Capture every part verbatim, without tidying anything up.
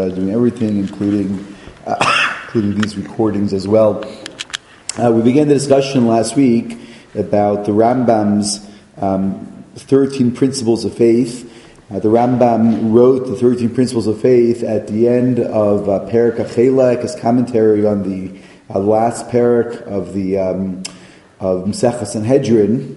uh, doing everything, including uh, including these recordings as well. Uh, we began the discussion last week about the Rambam's um, thirteen principles of faith. Uh, the Rambam wrote the thirteen principles of faith at the end of uh, Perek HaChelek, his commentary on the uh, last Perek of the um, of Masechah Sanhedrin.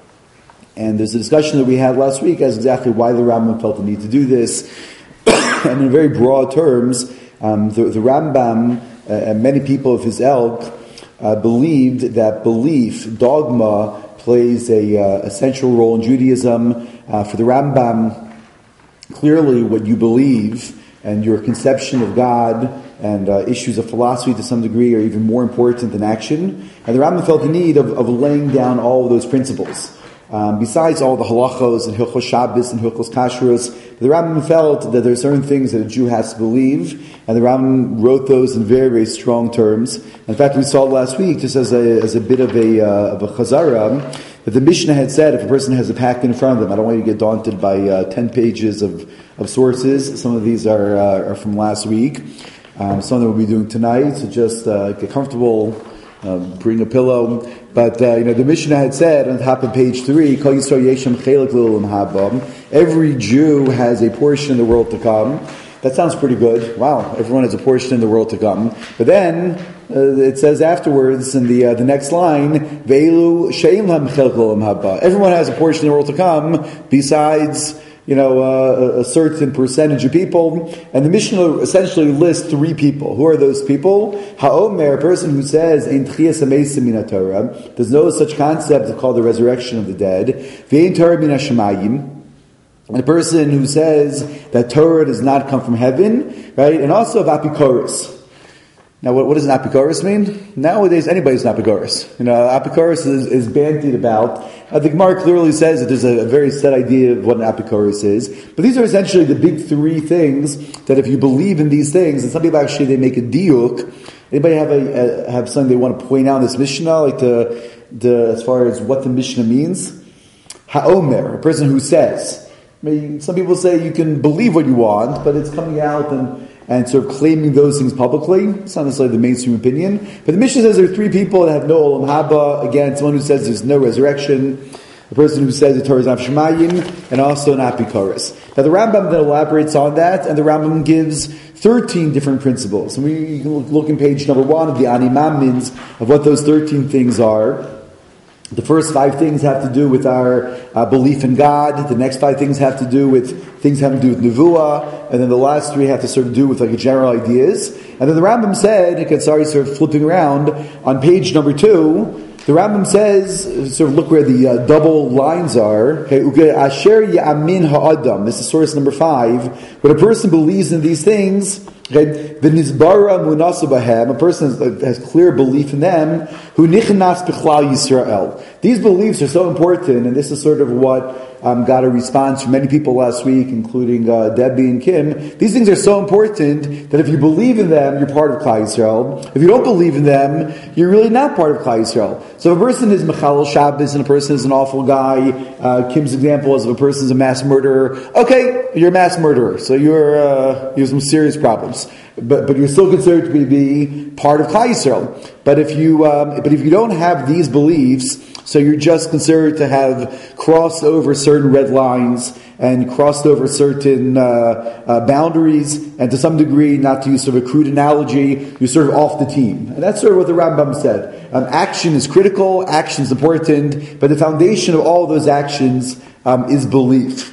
And there's a discussion that we had last week as exactly why the Rambam felt the need to do this. And in very broad terms, um, the, the Rambam uh, and many people of his ilk uh, believed that belief, dogma, plays a, uh, a central role in Judaism. Uh, for the Rambam, clearly what you believe and your conception of God and uh, issues of philosophy to some degree are even more important than action. And the Rambam felt the need of, of laying down all of those principles. Um, besides all the halachos and hilchos Shabbos and hilchos kashrus, the Rambam felt that there are certain things that a Jew has to believe, and the Rambam wrote those in very, very strong terms. In fact, we saw last week, just as a, as a bit of a, uh, of a chazara, that the Mishnah had said if a person has a packet in front of them, I don't want you to get daunted by uh, ten pages of, of sources. Some of these are, uh, are from last week. Um, some of them we'll be doing tonight, so just uh, get comfortable, uh, bring a pillow. But, uh, you know, the Mishnah had said on top of page three, Kol Yisrael Yeshem Chelek L'Olam Haba, every Jew has a portion in the world to come. That sounds pretty good. Wow, everyone has a portion in the world to come. But then, uh, it says afterwards in the uh, the next line, Ve'elu She'im Lam Chelek L'Olam Haba. Everyone has a portion in the world to come besides, you know, uh, a certain percentage of people. And the Mishnah essentially lists three people. Who are those people? Ha'omer, a person who says, Ein Tchiyas HaMeisim Min HaTorah. There's no such concept called the resurrection of the dead. Ve'ein Torah Min HaShemayim. And a person who says that Torah does not come from heaven, right? And also of Apikoros. Now, what, what does an apikoros mean? Nowadays, anybody's an apikoros. You know, apikoros is, is bandied about. Uh, the Gemara clearly says that there's a, a very set idea of what an apikoros is. But these are essentially the big three things that if you believe in these things, and some people actually, they make a diuk. Anybody have a, a have something they want to point out in this Mishnah, like the, the as far as what the Mishnah means? Ha'omer, a person who says. I mean, some people say you can believe what you want, but it's coming out and and sort of claiming those things publicly. It's not necessarily the mainstream opinion. But the Mishnah says there are three people that have no Olam Haba. Again, someone who says there's no resurrection, a person who says the Torah is not Shemayim, and also an Apikoros. Now the Rambam then elaborates on that, and the Rambam gives thirteen different principles. And we you can look in page number one of the Ani Mamins of what those thirteen things are. The first five things have to do with our uh, belief in God. The next five things have to do with things having to do with Nevuah. And then the last three have to sort of do with like general ideas. And then the Rambam said, again, sorry, sort of flipping around, on page number two, the Rambam says, sort of look where the uh, double lines are. Okay, Asher Ya'amin Ha'adam. This is source number five. When a person believes in these things, okay, the Nizbara Munasa Bahem, a person has, has clear belief in them, who Nichnas Bichlal Yisrael. These beliefs are so important, and this is sort of what um, got a response from many people last week, including uh, Debbie and Kim. These things are so important that if you believe in them, you're part of Klal Yisrael. If you don't believe in them, you're really not part of Klal Yisrael. So if a person is Mechalel Shabbos and a person is an awful guy, uh, Kim's example is if a person is a mass murderer, okay, you're a mass murderer, so you're uh, you have some serious problems. But but you're still considered to be, be part of Klal Yisrael. But if you um, but if you don't have these beliefs, so you're just considered to have crossed over certain red lines and crossed over certain uh, uh, boundaries, and to some degree, not to use sort of a crude analogy, you're sort of off the team. And that's sort of what the Rambam said. Um, action is critical, action is important, but the foundation of all of those actions um, is belief.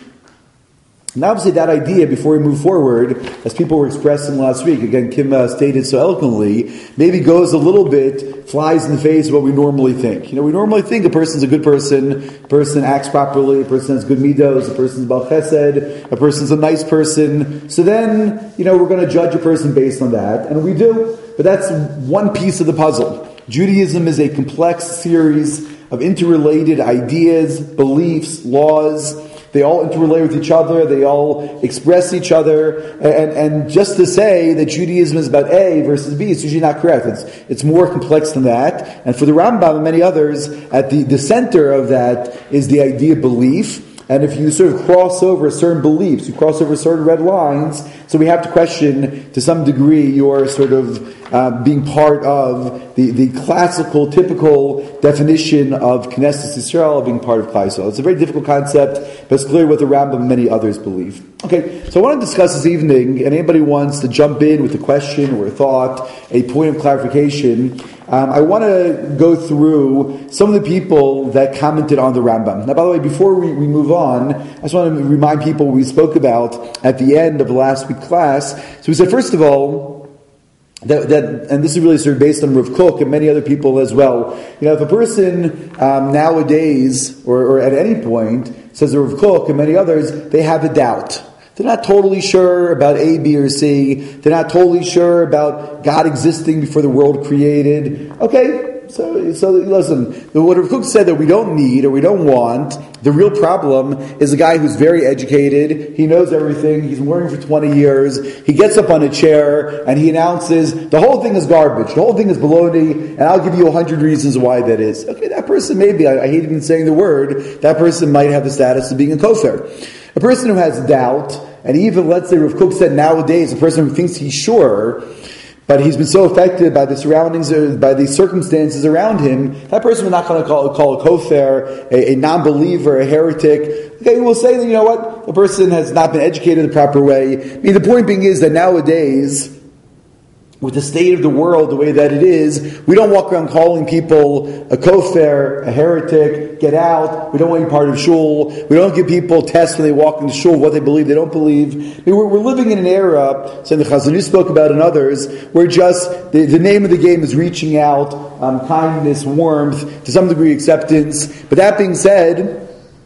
And obviously that idea, before we move forward, as people were expressing last week, again, Kim uh, stated so eloquently, maybe goes a little bit, flies in the face of what we normally think. You know, we normally think a person's a good person, a person acts properly, a person has good midos, a person's Baal Chesed, a person's a nice person. So then, you know, we're going to judge a person based on that, and we do. But that's one piece of the puzzle. Judaism is a complex series of interrelated ideas, beliefs, laws. They all interrelate with each other. They all express each other. And, and just to say that Judaism is about A versus B is usually not correct. It's, it's more complex than that. And for the Rambam and many others, at the, the center of that is the idea of belief. And if you sort of cross over certain beliefs, you cross over certain red lines, so we have to question, to some degree, your sort of uh, being part of the, the classical, typical definition of Knesset Yisrael, being part of Klal Yisrael. It's a very difficult concept, but it's clear what the Rambam and many others believe. Okay, so I want to discuss this evening, and anybody wants to jump in with a question or a thought, a point of clarification, um, I want to go through some of the people that commented on the Rambam. Now, by the way, before we, we move on, I just want to remind people what we spoke about at the end of the last week's class. So we said, first of all, That, that, and this is really sort of based on Rav Kook and many other people as well. You know, if a person um, nowadays, or, or at any point, says Rav Kook and many others, they have a doubt. They're not totally sure about A, B, or C. They're not totally sure about God existing before the world created. Okay, so so listen, what Rav Kook said that we don't need or we don't want, the real problem is a guy who's very educated, he knows everything, he's been learning for twenty years, he gets up on a chair and he announces, the whole thing is garbage, the whole thing is baloney, and I'll give you a hundred reasons why that is. Okay, that person maybe, I, I hate even saying the word, that person might have the status of being a kofar. A person who has doubt, and even, let's say, Rav Kook said nowadays, a person who thinks he's sure, but he's been so affected by the surroundings, or by the circumstances around him, that person we're not going to call, call a kofar, a, a non-believer, a heretic. Okay, we'll say that, you know what, the person has not been educated the proper way. I mean, the point being is that nowadays, with the state of the world the way that it is, we don't walk around calling people a kofar, a heretic, get out, we don't want you part of shul, we don't give people tests when they walk into shul, what they believe, they don't believe. I mean, we're, we're living in an era, so the Chazon Ish spoke about and others, where just, the, the name of the game is reaching out, um, kindness, warmth, to some degree acceptance. But that being said,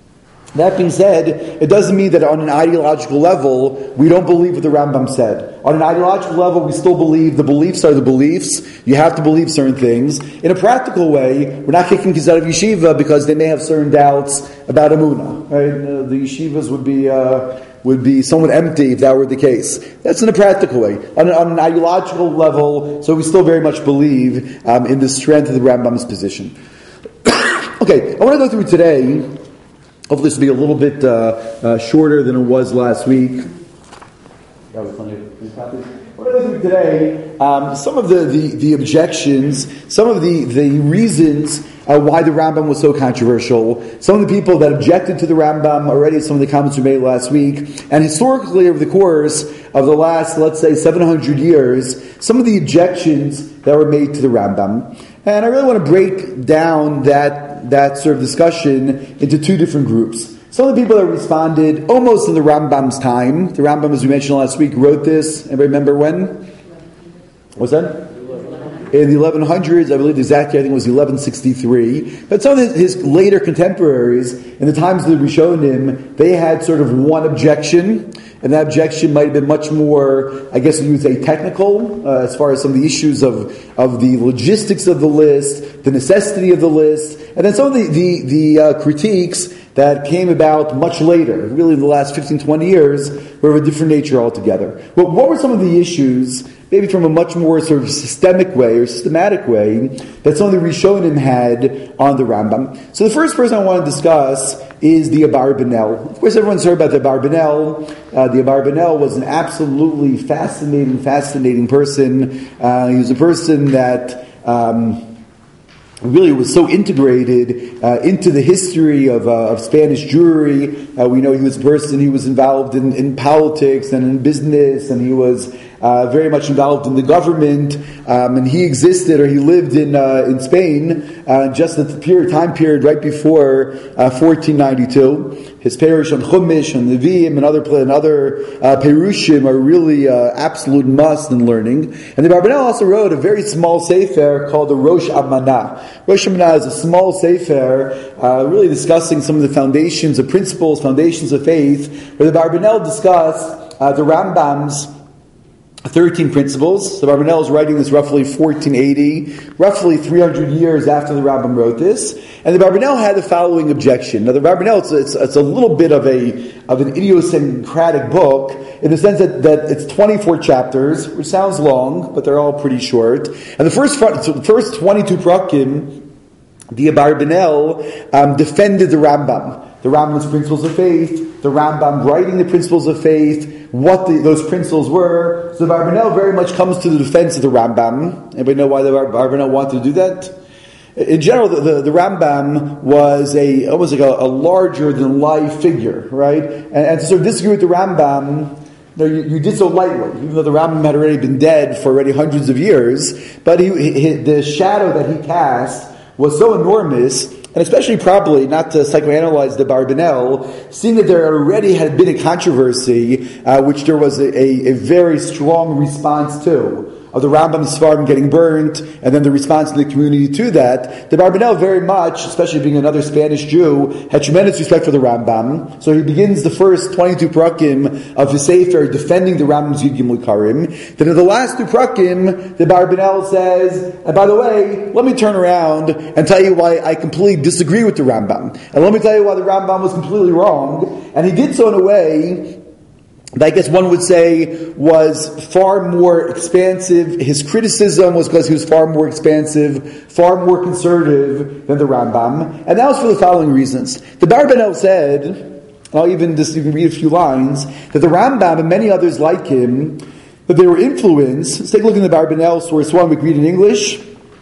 That being said, it doesn't mean that on an ideological level, we don't believe what the Rambam said. On an ideological level, we still believe the beliefs are the beliefs. You have to believe certain things. In a practikical way, we're not kicking kids out of yeshiva because they may have certain doubts about Emunah. Right? Uh, the yeshivas would be uh, would be somewhat empty if that were the case. That's in a practical way. On, on an ideological level, so we still very much believe um, in the strength of the Rambam's position. Okay, I want to go through today. Hopefully this will be a little bit uh, uh, shorter than it was last week. What I think today, um, some of the, the, the objections, some of the, the reasons uh, why the Rambam was so controversial, some of the people that objected to the Rambam already, some of the comments we made last week, and historically over the course of the last, let's say, seven hundred years, some of the objections that were made to the Rambam. And I really want to break down that that sort of discussion into two different groups. Some of the people that responded almost in the Rambam's time. The Rambam, as we mentioned last week, wrote this. Anybody remember when? What's that? In the eleven hundreds, I believe the exact year, I think it was eleven sixty-three. But some of his later contemporaries, in the times of the Rishonim, they had sort of one objection, and that objection might have been much more, I guess you would say, technical, uh, as far as some of the issues of, of the logistics of the list, the necessity of the list, and then some of the, the, the uh, critiques that came about much later, really in the last fifteen, twenty years, were of a different nature altogether. Well, what were some of the issues, maybe from a much more sort of systemic way or systematic way, that some of the Rishonim had on the Rambam? So the first person I want to discuss is the Abarbanel. Of course, everyone's heard about the Abarbanel. Uh, the Abarbanel was an absolutely fascinating, fascinating person. Uh, he was a person that Um, really was so integrated uh, into the history of, uh, of Spanish Jewry. Uh, we know he was a person who was involved in, in politics and in business, and he was uh, very much involved in the government. Um, and he existed, or he lived in uh, in Spain uh, just at the period, time period right before uh, fourteen ninety-two. His Perush on Chumash, on Nevi'im, and other and other uh, Perushim are really uh, absolute must in learning. And the Abarbanel also wrote a very small sefer called the Rosh Amanah. Rosh Amanah is a small sefer, uh, really discussing some of the foundations of principles, foundations of faith, where the Abarbanel discussed uh, the Rambam's thirteen principles. So Abarbanel is writing this roughly fourteen eighty, roughly three hundred years after the Rambam wrote this. And the Abarbanel had the following objection. Now the Abarbanel, it's, it's, it's a little bit of a of an idiosyncratic book in the sense that, that it's twenty-four chapters, which sounds long, but they're all pretty short. And the first so the first twenty-two prakim, the Abarbanel um, defended the Rambam. the Rambam's principles of faith, the Rambam writing the principles of faith, what the, those principles were. So the Abarbanel very much comes to the defense of the Rambam. Anybody know why the Abarbanel wanted to do that? In general, the, the, the Rambam was a almost like a, a larger-than-life figure, right? And, and to sort of disagree with the Rambam, you, know, you, you did so lightly, even though the Rambam had already been dead for already hundreds of years. But he, he, the shadow that he cast was so enormous, and especially probably, not to psychoanalyze the Abarbanel, seeing that there already had been a controversy, uh, which there was a, a, a very strong response to, of the Rambam's Sfarim getting burnt, and then the response in the community to that. The Abarbanel very much, especially being another Spanish Jew, had tremendous respect for the Rambam. So he begins the first twenty-two prakim of the Sefer defending the Rambam's Yud Gimel Karim. Then in the last two prakim, the Abarbanel says, and by the way, let me turn around and tell you why I completely disagree with the Rambam. And let me tell you why the Rambam was completely wrong. And he did so in a way that I guess one would say was far more expansive. His criticism was because he was far more expansive, far more conservative than the Rambam. And that was for the following reasons. The Abarbanel said, and I'll even just even read a few lines, that the Rambam and many others like him, that they were influenced. Let's take a look in the Abarbanel source one, we can read in English.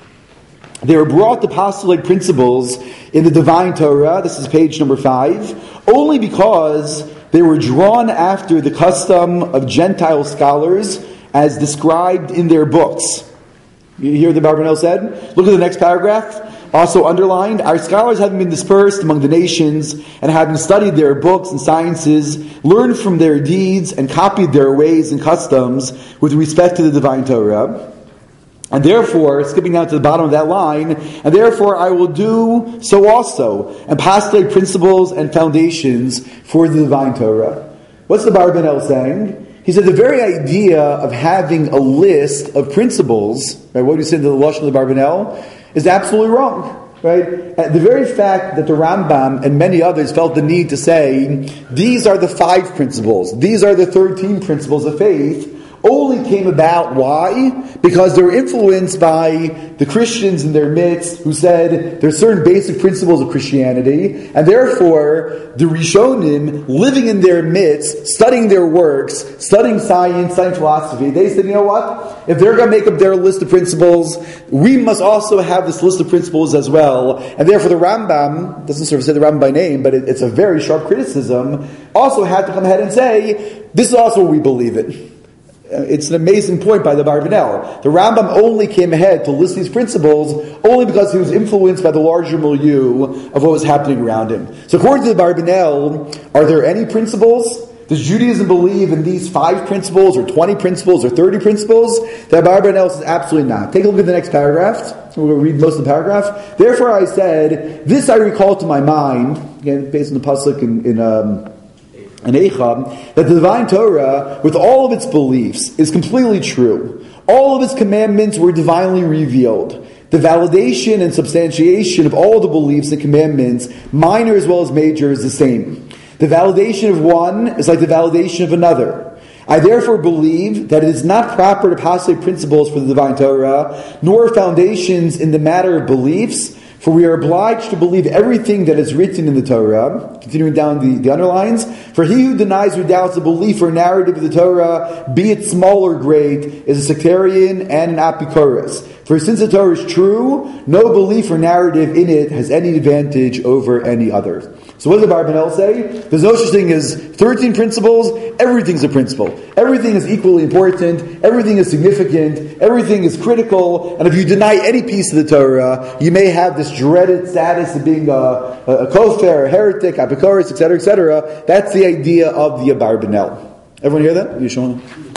They were brought the apostolic principles in the divine Torah, this is page number five, only because they were drawn after the custom of Gentile scholars as described in their books. You hear what the Abarbanel said? Look at the next paragraph, also underlined. Our scholars having been dispersed among the nations and having studied their books and sciences, learned from their deeds and copied their ways and customs with respect to the divine Torah. And therefore, skipping down to the bottom of that line, and therefore I will do so also, and postulate principles and foundations for the divine Torah. What's the Abarbanel saying? He said the very idea of having a list of principles, right, what do you say to the Lashon of the Abarbanel, is absolutely wrong. Right? The very fact that the Rambam and many others felt the need to say, these are the five principles, these are the thirteen principles of faith, only came about, why? Because they were influenced by the Christians in their midst who said there's certain basic principles of Christianity, and therefore the Rishonim, living in their midst, studying their works, studying science, studying philosophy, they said, you know what? If they're going to make up their list of principles, we must also have this list of principles as well. And therefore the Rambam, doesn't sort of say the Rambam by name, but it, it's a very sharp criticism, also had to come ahead and say, this is also what we believe in. It's an amazing point by the Abarbanel. The Rambam only came ahead to list these principles only because he was influenced by the larger milieu of what was happening around him. So according to the Abarbanel, are there any principles? Does Judaism believe in these five principles or twenty principles or thirty principles? The Abarbanel says absolutely not. Take a look at the next paragraph. We're going to read most of the paragraph. Therefore I said, this I recall to my mind, again based on the pasuk in... in um, and Eicham, that the divine Torah, with all of its beliefs, is completely true. All of its commandments were divinely revealed. The validation and substantiation of all the beliefs and commandments, minor as well as major, is the same. The validation of one is like the validation of another. I therefore believe that it is not proper to postulate principles for the divine Torah, nor foundations in the matter of beliefs, for we are obliged to believe everything that is written in the Torah. Continuing down the, the underlines. For he who denies or doubts the belief or narrative of the Torah, be it small or great, is a sectarian and an apikoros. For since the Torah is true, no belief or narrative in it has any advantage over any other. So what does the Abarbanel say? There's no such thing as thirteen principles. Everything's a principle. Everything is equally important. Everything is significant. Everything is critical. And if you deny any piece of the Torah, you may have this dreaded status of being a, a, a kofar, a heretic, apikoros, et cetera, et cetera. That's the idea of the Abarbanel. Everyone hear that? You showing?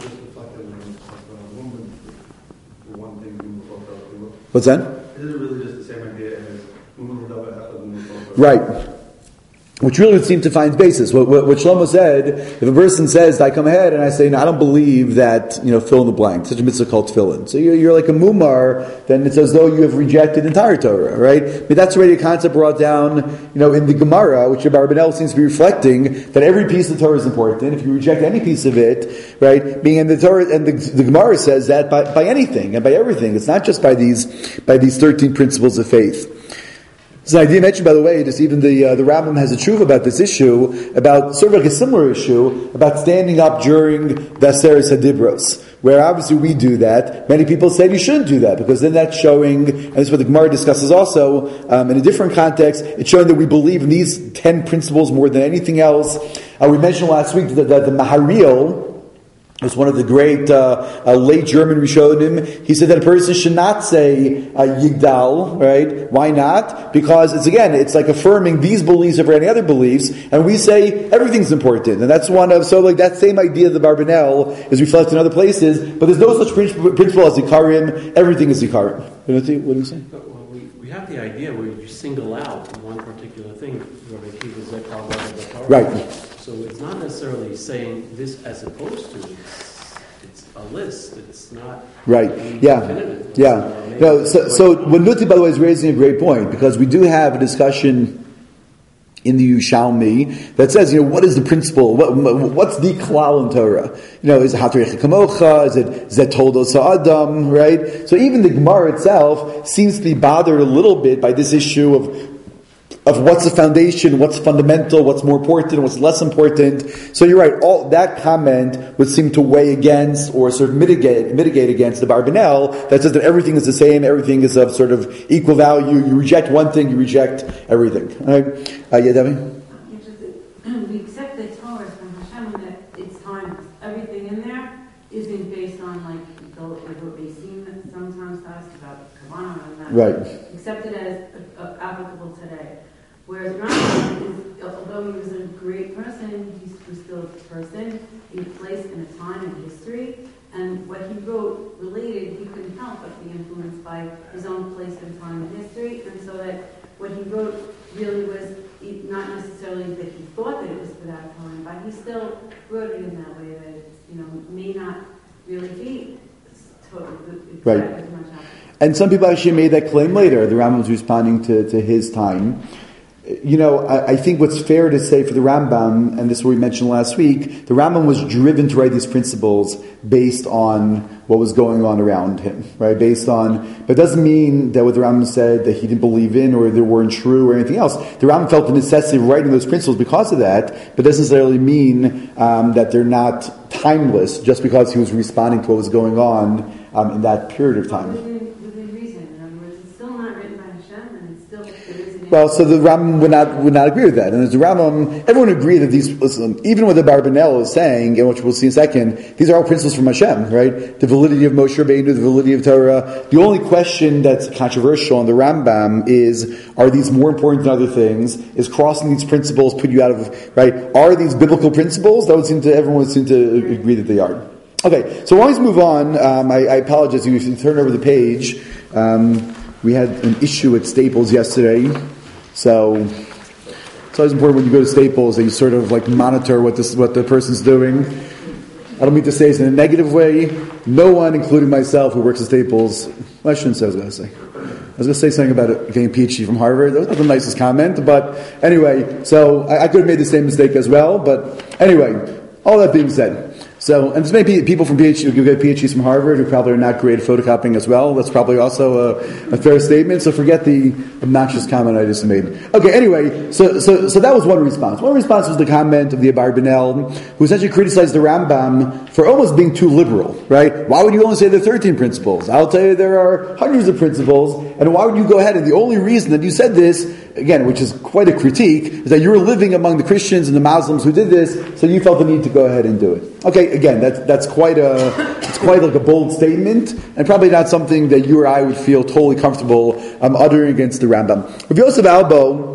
What's that? Is it really just the same idea as right? Which really would seem to find basis. What, what, what Shlomo said, if a person says, I come ahead and I say, no, I don't believe that, you know, fill in the blank, such a mitzvah called tefillin. So you're, you're like a mumar, then it's as though you have rejected entire Torah, right? But that's already a concept brought down, you know, in the Gemara, which Abarbanel seems to be reflecting, that every piece of the Torah is important. If you reject any piece of it, right, being in the Torah, and the, the Gemara says that by, by anything and by everything. It's not just by these, by these thirteen principles of faith. So I did mention, by the way, just even the uh, the Rambam has a truth about this issue, about sort of like a similar issue, about standing up during the Aseret Hadibros, where obviously we do that. Many people say you shouldn't do that, because then that's showing, and this is what the Gemara discusses also, um, in a different context, it's showing that we believe in these ten principles more than anything else. Uh, we mentioned last week that, that the Maharil was one of the great uh, uh, late German Rishonim. He said that a person should not say uh, Yigdal, right? Why not? Because it's, again, it's like affirming these beliefs over any other beliefs, and we say everything's important. And that's one of, so like that same idea of the Barbanel is reflected in other places, but there's no such principle, principle as Zikarim. Everything is Zikarim. What do you say? Well, we, we have the idea where you single out one particular thing, right. So it's not necessarily saying this as opposed to, it's, it's a list, it's not right. Yeah, definitive. yeah. No, so, so Wanuti, by the way, is raising a great point, because we do have a discussion in the Yushalmi that says, you know, what is the principle? What, what's the klal in Torah? You know, is it Hatarich Kamocha? Is it Zetoldos Adam? Right? So even the Gemara itself seems to be bothered a little bit by this issue of of what's the foundation, what's fundamental, what's more important, what's less important. So you're right, all that comment would seem to weigh against or sort of mitigate mitigate against the Barbanel that says that everything is the same, everything is of sort of equal value. You reject one thing, you reject everything. All right? Uh, yeah, Debbie? We accept the Torah from Hashem that it's timeless. Everything in there isn't based on like the what they seem sometimes to us about Kavanah and that. Right. Accept it as uh, applicable today. Whereas Rambam, is, although he was a great person, he was still a person in a place and a time in history. And what he wrote related, he couldn't help but be influenced by his own place and time in history. And so that what he wrote really was not necessarily that he thought that it was for that time, but he still wrote it in that way that it, you know, may not really be totally exactly right. as much happened. And some people actually made that claim later. The Rambam was responding to, to his time. You know, I, I think what's fair to say for the Rambam, and this is what we mentioned last week, the Rambam was driven to write these principles based on what was going on around him, right? Based on, but it doesn't mean that what the Rambam said that he didn't believe in or they weren't true or anything else. The Rambam felt the necessity of writing those principles because of that, but doesn't necessarily mean um, that they're not timeless just because he was responding to what was going on um, in that period of time. Well, so the Rambam would not would not agree with that, and as the Rambam, everyone agreed that these, listen, even what the Barbanel is saying, and which we'll see in a second, these are all principles from Hashem, right? The validity of Moshe Rabbeinu, the validity of Torah. The only question that's controversial in the Rambam is: are these more important than other things? Is crossing these principles put you out of right? Are these biblical principles? That would seem to everyone would seem to agree that they are. Okay, so while we move on, um, I, I apologize if you turn over the page. Um, we had an issue at Staples yesterday. So it's always important when you go to Staples that you sort of like monitor what this what the person's doing. I don't mean to say this in a negative way. No one, including myself, who works at Staples, well, I shouldn't say what I was going to say. I was going to say something about it getting a P H D from Harvard. That was not the nicest comment, but anyway, so I, I could have made the same mistake as well. But anyway, all that being said. So, and there's maybe people from PhD who get P H Ds from Harvard who probably are not great at photocopying as well. That's probably also a, a fair statement. So forget the obnoxious comment I just made. Okay, anyway, so so so that was one response. One response was the comment of the Abarbanel, who essentially criticized the Rambam for almost being too liberal, right? Why would you only say there are thirteen principles? I'll tell you there are hundreds of principles, and why would you go ahead? And the only reason that you said this, again, which is quite a critique, is that you were living among the Christians and the Muslims who did this, so you felt the need to go ahead and do it. Okay, again, that's that's quite a it's quite like a bold statement, and probably not something that you or I would feel totally comfortable um, uttering against the Rambam. Rav Yosef Albo,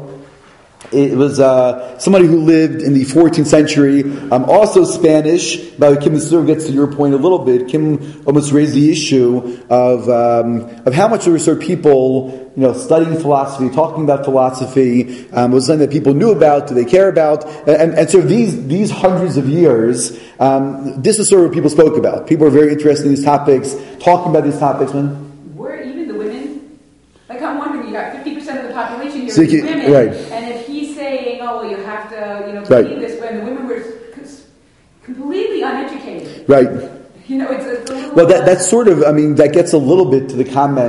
it was uh, somebody who lived in the fourteenth century, um, also Spanish. But Kim sort of gets to your point a little bit. Kim almost raised the issue of um, of how much there were sort of people, you know, studying philosophy, talking about philosophy. Um, was something that people knew about, do they care about, and and so these these hundreds of years, um, this is sort of what people spoke about. People were very interested in these topics, talking about these topics. Man. Were even the women? Like I'm wondering, you got fifty percent of the population here so is you, women, right. And if he's saying, "Oh, well, you have to, you know, right. believe this," when the women were completely uneducated, right? You know, it's a, it's a little well, that, that's sort of, I mean, that gets a little bit to the comment, and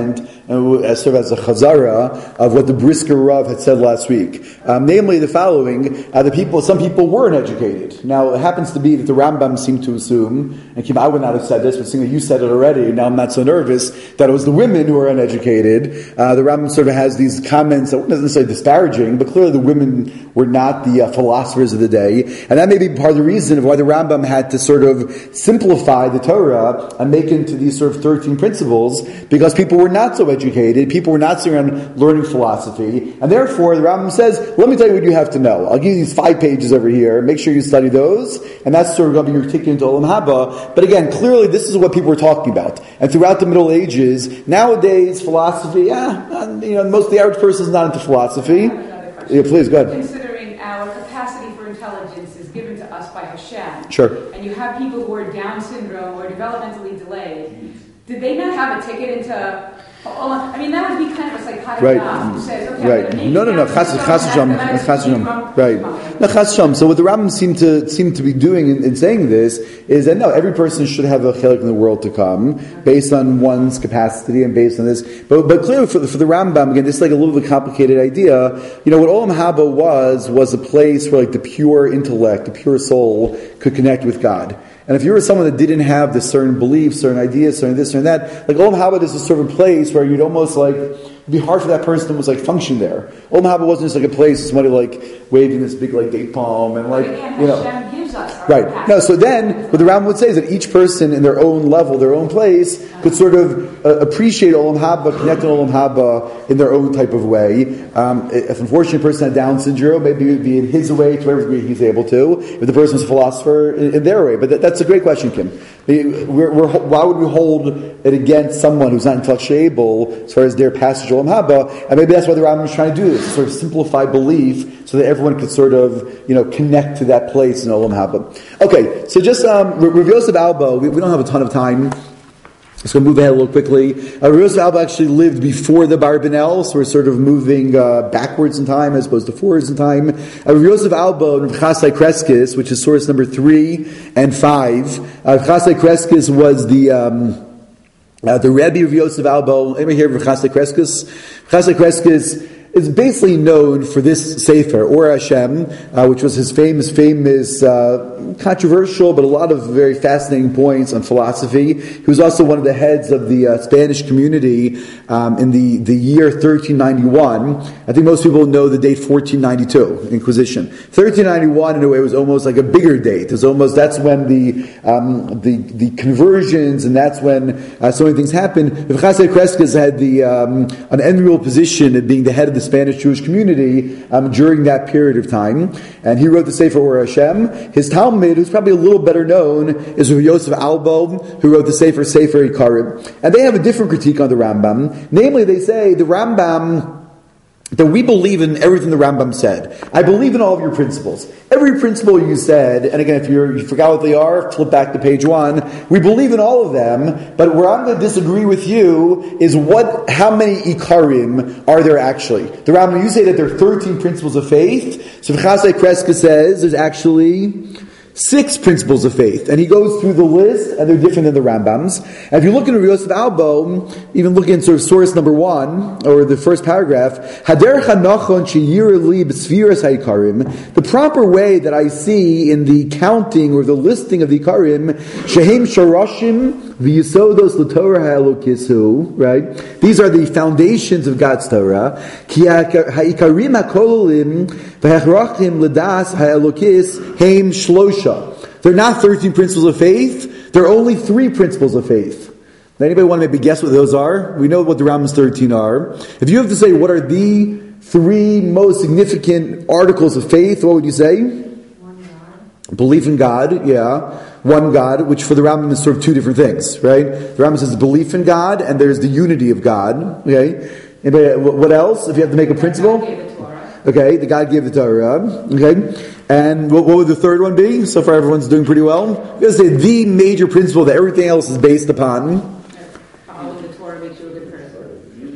and as sort of as a chazara of what the Brisker Rav had said last week. Um, namely, the following: uh, the people, some people weren't educated. Now, it happens to be that the Rambam seemed to assume, and Kim, I would not have said this, but seeing that you said it already, now I'm not so nervous that it was the women who were uneducated. Uh, the Rambam sort of has these comments that weren't necessarily disparaging, but clearly the women were not the uh, philosophers of the day, and that may be part of the reason of why the Rambam had to sort of simplify the Torah and make it into these sort of thirteen principles, because people were not so educated, people were not sitting around learning philosophy, and therefore the Rambam says, let me tell you what you have to know. I'll give you these five pages over here, make sure you study those, and that's sort of going to be your ticket into Olam Haba. But again, clearly this is what people were talking about. And throughout the Middle Ages, nowadays, philosophy, yeah, you know, most of the average person is not into philosophy. Yeah, please, go ahead. Considering our capacity for intelligence is given to us by Hashem. Sure. And you have people who are Down syndrome or developmentally delayed. Did they not have a ticket into... Oh, I mean, that would be kind of a psychotic right. guy who says, okay, right. No, no, no. Chas Hashem. Chas Hashem. Right. No, Chas Hashem. So what the Rambam seemed to seem to be doing in, in saying this is that no, every person should have a chelik in the world to come based on one's capacity and based on this. But but clearly for the, for the Rambam, again, this is like a little bit complicated idea. You know, what Olam Haba was was a place where like the pure intellect, the pure soul could connect with God. And if you were someone that didn't have this certain beliefs, certain ideas, certain this, certain that, like Olam Haba is a sort of place where you'd almost like, it'd be hard for that person to almost like function there. Olam Haba wasn't just like a place, somebody like waving this big like date palm and like, you know. Gives us our right. capacity. No, so then, what the Rambam would say is that each person in their own level, their own place, could sort of uh, appreciate Olam Haba, connect to Olam Haba in their own type of way. Um, if an unfortunate person had Down syndrome, maybe it would be in his way to whatever degree he's able to. If the person was a philosopher, in, in their way. But that, that's a great question, Kim. We're, we're, why would we hold it against someone who's not intellectually able as far as their passage of Olam Haba? And maybe that's why the Rambam is trying to do this, to sort of simplify belief so that everyone could sort of, you know, connect to that place in Olam Haba. Okay, so just um, Rav Yosef Albo, we, we don't have a ton of time. Let's go move ahead a little quickly. Uh, Rav Yosef Albo actually lived before the Barbanel, so we're sort of moving uh, backwards in time as opposed to forwards in time. Uh, Rav Yosef Albo and Rav Chasai Kreskis, which is source number three and five. Uh, Rav Chasai Kreskis was the um, uh, the Rebbe of Yosef Albo. Anybody hear of Rav Chasai Kreskis? Rav Chasai Kreskis is basically known for this Sefer, Or Hashem, uh, which was his famous, famous, uh, controversial, but a lot of very fascinating points on philosophy. He was also one of the heads of the uh, Spanish community um, in the, the year thirteen ninety-one. I think most people know the date fourteen ninety-two, Inquisition. thirteen ninety-one, in a way, was almost like a bigger date. It was almost, that's when the um, the, the conversions, and that's when uh, so many things happened. Rav Chasai Kreskis had the um, an enviable position of being the head of the Spanish Jewish community um, during that period of time, and he wrote the Sefer Or Hashem. His Talmud, who's probably a little better known, is Rav Yosef Albo, who wrote the Sefer Sefer Ikarim, and they have a different critique on the Rambam. Namely, they say the Rambam, that we believe in everything the Rambam said. I believe in all of your principles. Every principle you said, and again, if you're, you forgot what they are, flip back to page one. We believe in all of them, but where I'm going to disagree with you is what, how many Ikarim are there actually? The Rambam, you say that there are thirteen principles of faith. So Chasai Kreska says there's actually six principles of faith, and he goes through the list, and they're different than the Rambam's. And if you look into Rav Yosef Albo, even looking at sort of source number one, or the first paragraph, Haderech hanachon sheyir li b'sfiras ha'ikarim, the proper way that I see in the counting or the listing of the Ikarim, shehem sharashim v'yisodos l'torah ha'elokisu, right? These are the foundations of God's Torah. Ki ha'ikarim ha'kololim v'hechrachim l'das ha'elokis heim shlosh. They're not thirteen principles of faith. They're only three principles of faith. Does anybody want to maybe guess what those are? We know what the Rambam's thirteen are. If you have to say what are the three most significant articles of faith, what would you say? One God. Belief in God, yeah. One God, which for the Rambam is sort of two different things, right? The Rambam says belief in God, and there's the unity of God. Okay. Anybody, what else? If you have to make a principle? God gave the Torah. Okay, the God gave the Torah. Okay. And what, what would the third one be? So far everyone's doing pretty well. I'm going to say the major principle that everything else is based upon. Following the Torah makes you a good person.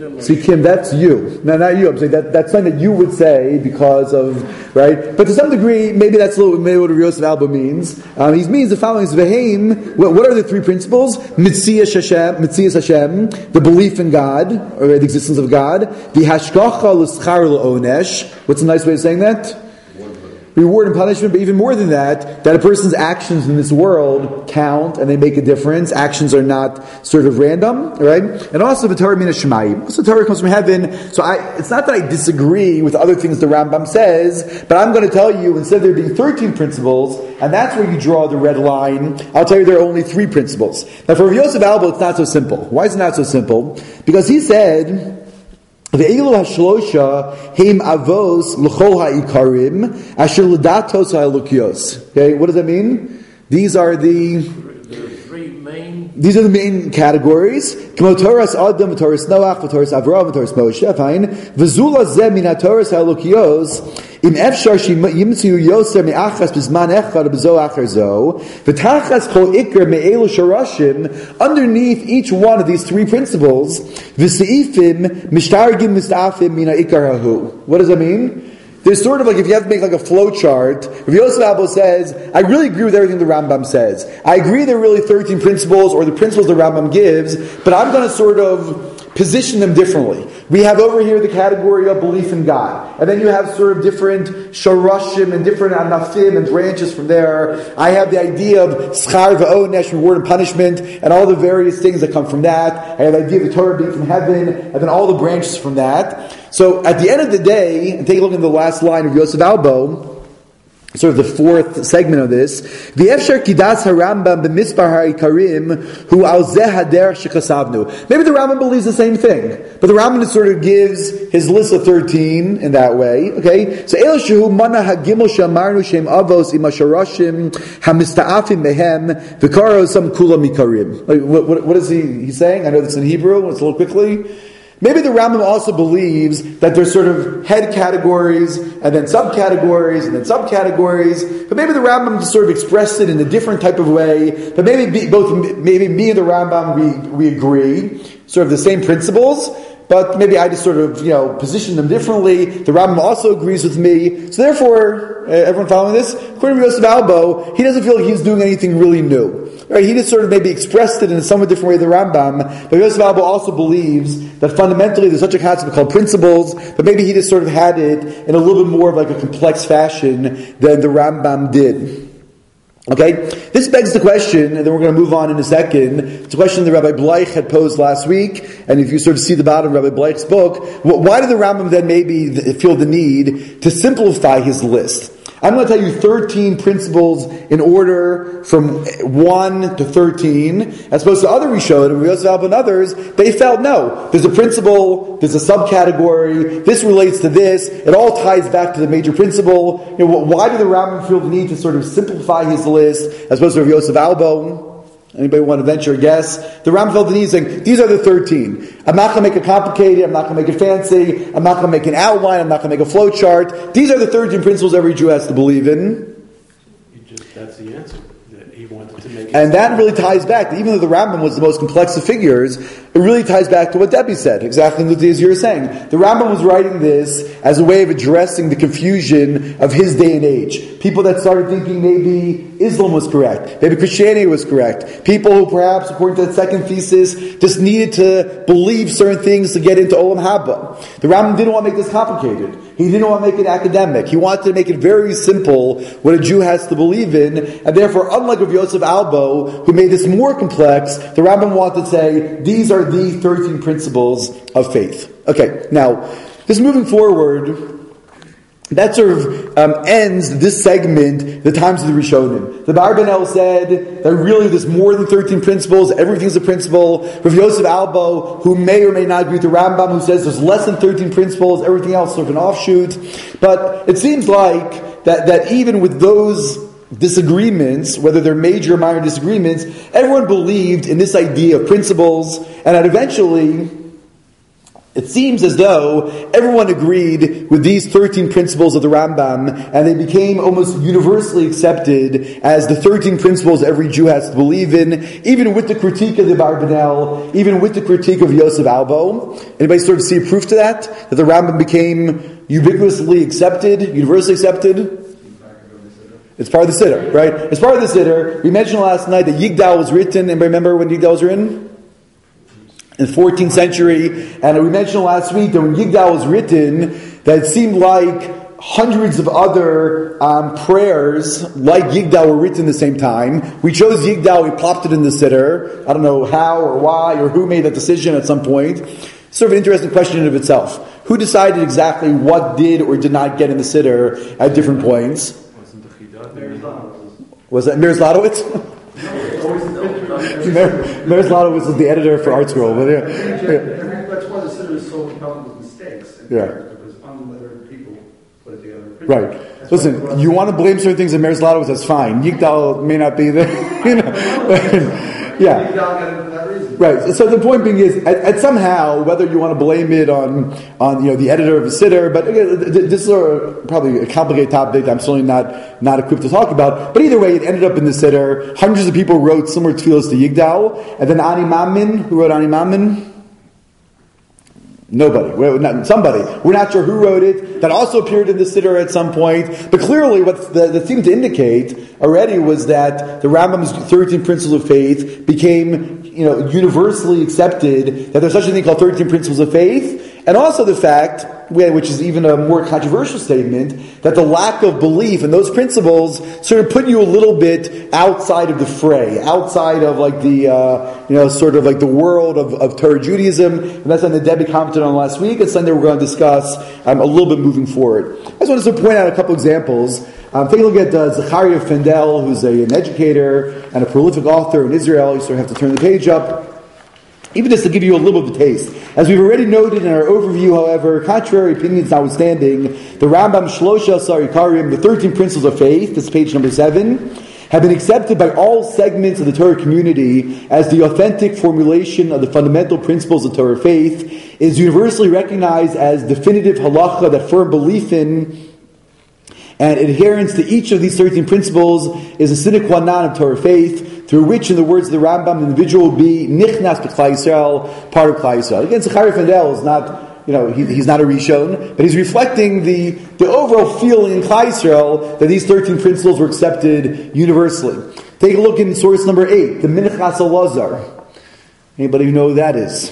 Sikim, that's you. No, not you. I'm saying that, that's something that you would say because of, right? But to some degree, maybe that's a little maybe what Yosef Alba means. Um, he means the following is Vehaim. What, what are the three principles? Mitzias Hashem, Mitzias Hashem, the belief in God, or the existence of God. The Hashgacha l'schar l'onesh. What's a nice way of saying that? Reward and punishment, but even more than that, that a person's actions in this world count and they make a difference. Actions are not sort of random, right? And also the Torah min Shemayim. Also, Torah comes from heaven. So I, it's not that I disagree with other things the Rambam says, but I'm going to tell you instead of there being thirteen principles, and that's where you draw the red line. I'll tell you there are only three principles. Now, for Yosef Albo, it's not so simple. Why is it not so simple? Because he said, Ve'elu hashlosha heim avos l'chol ha'ikarim asher l'datos ha'elokios. Okay, what does that mean? These are the There are three main. These are the main categories. K'mo Toras Adam, Toras Noach, Toras Avraham, Toras Moshe. Fine. V'zula zeh min ha'Toras ha'elokios. Im efshar yimtzu yoser me'achas b'zman echad b'zo achar zo. V'tachas kol ikr me'elu sharashim. Underneath each one of these three principles, v'seifim mishtargim mistafim min ha'ikar hahu. What does that mean? There's sort of like, if you have to make like a flow chart, if Yosef Albo says, I really agree with everything the Rambam says. I agree there are really thirteen principles, or the principles the Rambam gives, but I'm going to sort of position them differently. We have over here the category of belief in God. And then you have sort of different sharashim and different anafim and branches from there. I have the idea of schar v'onesh, reward and punishment, and all the various things that come from that. I have the idea of the Torah being from heaven, and then all the branches from that. So at the end of the day, and take a look at the last line of Yosef Albo, sort of the fourth segment of this. V'efshar kidas harambam b'mispar ha'ikarim hu al zeh haderech shechasavnu. Maybe the Rambam believes the same thing, but the Rambam sort of gives his list of thirteen in that way. Okay, so el shehu mana hagimel shamarnu shem avos im hasharashim hamista'afim mehem v'karo sam kula mikarim. Like, what, what, what is he he's saying? I know this in Hebrew. Let's look quickly. Maybe the Rambam also believes that there's sort of head categories, and then subcategories, and then subcategories. But maybe the Rambam just sort of expressed it in a different type of way. But maybe be, both, maybe me and the Rambam, we, we agree, sort of the same principles. But maybe I just sort of, you know, position them differently. The Rambam also agrees with me. So therefore, uh, everyone following this? According to Yosef Albo, he doesn't feel like he's doing anything really new. Right? He just sort of maybe expressed it in a somewhat different way than the Rambam. But Yosef Albo also believes that fundamentally there's such a concept called principles, but maybe he just sort of had it in a little bit more of like a complex fashion than the Rambam did. Okay, this begs the question, and then we're going to move on in a second. It's a question that Rabbi Bleich had posed last week, and if you sort of see the bottom of Rabbi Bleich's book, why did the Rambam then maybe feel the need to simplify his list? I'm going to tell you thirteen principles in order from one to thirteen, as opposed to other Rishonim, Yosef Albo and others. They felt, no, there's a principle, there's a subcategory, this relates to this, it all ties back to the major principle. You know, why did the Rambam feel the need to sort of simplify his list, as opposed to Yosef Albo? Anybody want to venture a guess? The Rambam felt the need saying, these are the thirteen. I'm not going to make it complicated, I'm not going to make it fancy, I'm not going to make an outline, I'm not going to make a flow chart. These are the thirteen principles every Jew has to believe in. You just, that's the answer. That he wanted to make it. And that really ties back, even though the Rambam was the most complex of figures, it really ties back to what Debbie said, exactly as you were saying. The Rambam was writing this as a way of addressing the confusion of his day and age. People that started thinking maybe Islam was correct, maybe Christianity was correct. People who perhaps, according to that second thesis, just needed to believe certain things to get into Olam Haba. The Rambam didn't want to make this complicated. He didn't want to make it academic. He wanted to make it very simple what a Jew has to believe in, and therefore, unlike of Yosef Albo, who made this more complex, the Rambam wanted to say, these are the thirteen principles of faith. Okay, now, just moving forward, that sort of um, ends this segment, the times of the Rishonim. The Barbanel said that really there's more than thirteen principles, everything's a principle. Rav Yosef Albo, who may or may not agree with the Rambam, who says there's less than thirteen principles, everything else is sort of an offshoot. But it seems like that, that even with those disagreements, whether they're major or minor disagreements, everyone believed in this idea of principles, and that eventually It seems as though everyone agreed with these thirteen principles of the Rambam, and they became almost universally accepted as the thirteen principles every Jew has to believe in, even with the critique of the Barbanel, even with the critique of Yosef Albo. Anybody sort of see a proof to that? That the Rambam became ubiquitously accepted, universally accepted? It's part of the Siddur, right? It's part of the Siddur. We mentioned last night that Yigdal was written. Anybody remember when Yigdal was written? In the fourteenth century, and we mentioned last week that when Yigdal was written, that it seemed like hundreds of other um, prayers like Yigdal were written at the same time. We chose Yigdal, we plopped it in the Siddur. I don't know how or why or who made that decision at some point. Sort of an interesting question in of itself. Who decided exactly what did or did not get in the Siddur at different points? Was that Mir Zlotowitz? Meir Zlotowitz was the editor for Art Scroll. But yeah. Yeah. That's why the Siddur is so compelling with mistakes. And yeah. Because unlettered people put it together. Right. That's Listen, you want to blame certain things on Meir Zlotowitz, that's fine. Yigdal may not be there. You know. Yeah. Yigdal got it for that reason. Right. So the point being is, at, at somehow, whether you want to blame it on, on you know the editor of a Siddur, but again, this is a, probably a complicated topic that I'm certainly not not equipped to talk about. But either way, it ended up in the Siddur. Hundreds of people wrote similar tefillos to Yigdal, and then Ani Mamin, who wrote Ani Mamin? Nobody. Well, not, somebody. We're not sure who wrote it. That also appeared in the Siddur at some point. But clearly what the, the seemed to indicate already was that the Rambam's thirteen principles of faith became, you know, universally accepted, that there's such a thing called thirteen principles of faith, and also the fact, which is even a more controversial statement, that the lack of belief in those principles sort of put you a little bit outside of the fray, outside of like the, uh, you know, sort of like the world of, of Torah Judaism, and that's something that Debbie commented on last week, and something we're going to discuss um, a little bit moving forward. I just wanted to point out a couple examples. Um, take a look at uh, Zachariah Fendel, who's a, an educator and a prolific author in Israel. You sort of have to turn the page up. Even just to give you a little bit of a taste. As we've already noted in our overview, however, contrary opinions notwithstanding, the Rambam Shlosha Sarikarim, the thirteen principles of faith, this is page number seven, have been accepted by all segments of the Torah community as the authentic formulation of the fundamental principles of Torah faith, is universally recognized as definitive halacha that firm belief in and adherence to each of these thirteen principles is a sine qua non of Torah faith, through which, in the words of the Rambam, the individual will be nichnas b'Klal Yisrael, part of Klal Yisrael. Again, Zachariah Fendel is not, you know, he, he's not a Rishon, but he's reflecting the, the overall feeling in Klal Yisrael that these thirteen principles were accepted universally. Take a look in source number eight, the Minchas Elazar. Anybody who know who that is?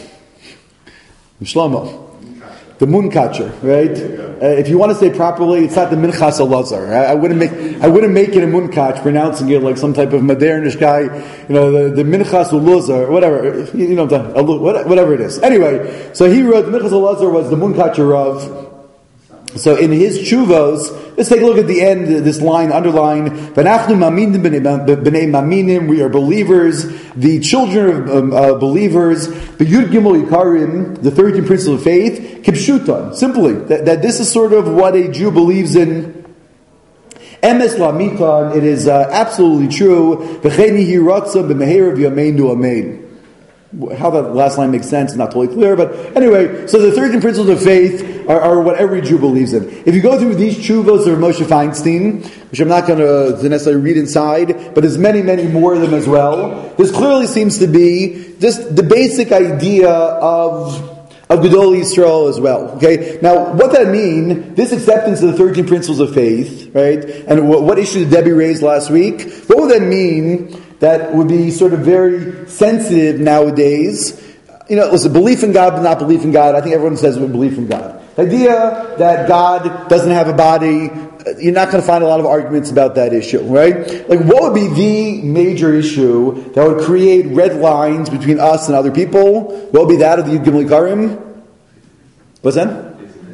Shlomo. The Munkatcher, right? Uh, if you want to say properly, it's not the Minchas Elazar. I, I wouldn't make I wouldn't make it a Munkatch, pronouncing it like some type of modernish guy. You know, the, the Minchas Elazar, whatever. You know, the, whatever it is. Anyway, so he wrote the Minchas Elazar was the Munkatcher of. So in his chuvos, let's take a look at the end, this line underlined, V'nachnu maminim b'nei maminim, we are believers, the children of um, uh, believers, the Yud Gimel Ikarim, the thirteen principles of faith, kipshuton, simply, that, that this is sort of what a Jew believes in. Emes lamitan, it is uh, absolutely true, V'cheni hi ratzah b'meherav yameinu amen. How that last line makes sense is not totally clear, but anyway, so the thirteen principles of faith are, are what every Jew believes in. If you go through these chuvos of Moshe Feinstein, which I'm not going to necessarily read inside, but there's many, many more of them as well, this clearly seems to be just the basic idea of of Gedolei Yisrael as well. Okay, now what that mean? This acceptance of the thirteen principles of faith, right? And what, what issue did Debbie raise last week? What would that mean? That would be sort of very sensitive nowadays. You know, listen, belief in God but not belief in God. I think everyone says we believe in God. The idea that God doesn't have a body, you're not going to find a lot of arguments about that issue, right? Like, what would be the major issue that would create red lines between us and other people? What would be that of the Yud Gimel Ikarim? What's that?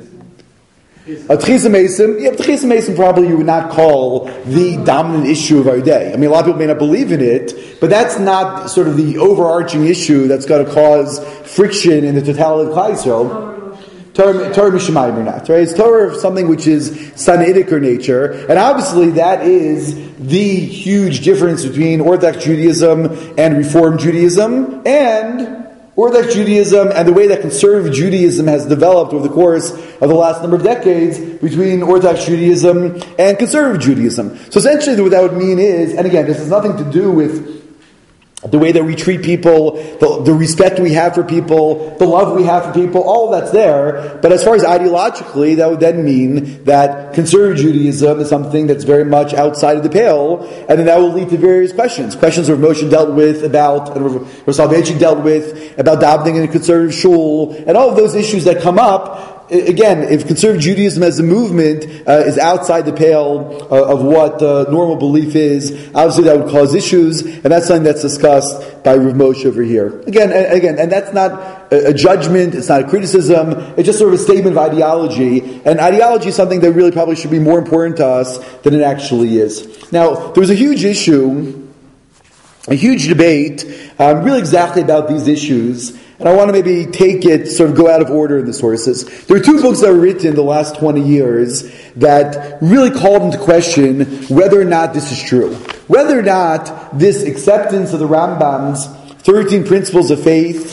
A Tchisa Mason, yeah, Tchisa Mason probably you would not call the dominant issue of our day. I mean, a lot of people may not believe in it, but that's not sort of the overarching issue that's going to cause friction in the totality of Klal Yisrael. Torah Torah Mishamayim or not, right? It's Torah of something which is Sanhedric or nature, and obviously that is the huge difference between Orthodox Judaism and Reform Judaism, and Orthodox Judaism and the way that conservative Judaism has developed over the course of the last number of decades between Orthodox Judaism and conservative Judaism. So essentially what that would mean is, and again, this has nothing to do with the way that we treat people, the, the respect we have for people, the love we have for people, all of that's there. But as far as ideologically, that would then mean that conservative Judaism is something that's very much outside of the pale, and then that will lead to various questions. Questions that Moshe dealt with about, and Rav Soloveitchik dealt with, about davening in a conservative shul, and all of those issues that come up. Again, if conservative Judaism as a movement uh, is outside the pale uh, of what uh, normal belief is, obviously that would cause issues, and that's something that's discussed by Rav Moshe over here. Again, and, again, and that's not a, a judgment, it's not a criticism, it's just sort of a statement of ideology, and ideology is something that really probably should be more important to us than it actually is. Now, there was a huge issue, a huge debate, um, really exactly about these issues. And I want to maybe take it, sort of go out of order in the sources. There are two books that were written in the last twenty years that really called into question whether or not this is true. Whether or not this acceptance of the Rambam's thirteen Principles of Faith,